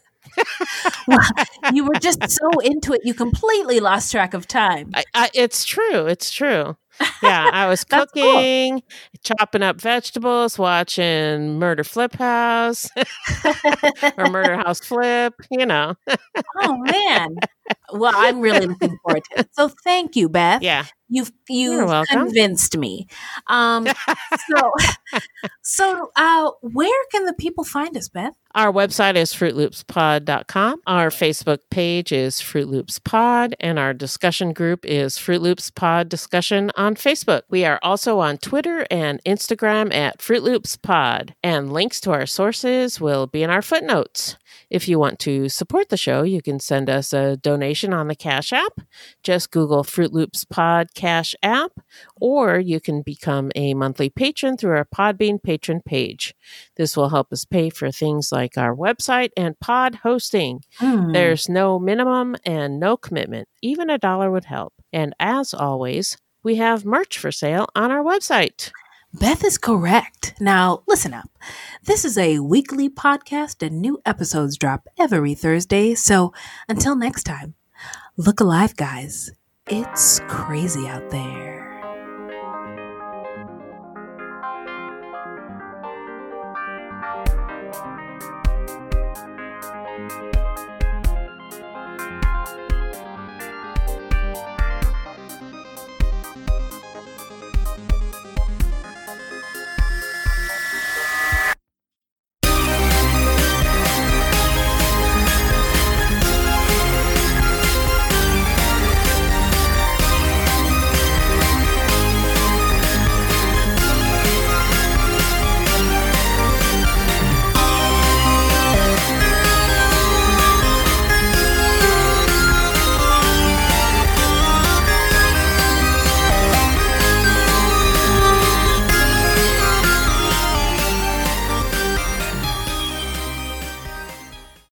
[SPEAKER 2] You were just so into it, you completely lost track of time.
[SPEAKER 1] I, I, it's true. It's true. Yeah, I was
[SPEAKER 2] That's cool.
[SPEAKER 1] cooking, chopping up vegetables, watching Murder Flip House or Murder House Flip, you know.
[SPEAKER 2] Oh man. Well, I'm really looking forward to it. So thank you, Beth.
[SPEAKER 1] Yeah.
[SPEAKER 2] You've
[SPEAKER 1] You're
[SPEAKER 2] you've
[SPEAKER 1] welcome.
[SPEAKER 2] convinced me. Um, so so uh, where can the people find us, Beth?
[SPEAKER 1] Our website is fruit loops pod dot com. Our Facebook page is Fruit Loops Pod, and our discussion group is Fruit Loops Pod Discussion on Facebook. We are also on Twitter and Instagram at Fruit Loops Pod, and links to our sources will be in our footnotes. If you want to support the show, you can send us a donation on the Cash App. Just Google Fruit Loops Pod Cash App, or you can become a monthly patron through our Podbean patron page. This will help us pay for things like our website and pod hosting.
[SPEAKER 2] Hmm.
[SPEAKER 1] There's no minimum and no commitment. Even a dollar would help. And as always, we have merch for sale on our website.
[SPEAKER 2] Beth is correct. Now, listen up. This is a weekly podcast and new episodes drop every Thursday. So until next time, look alive, guys. It's crazy out there.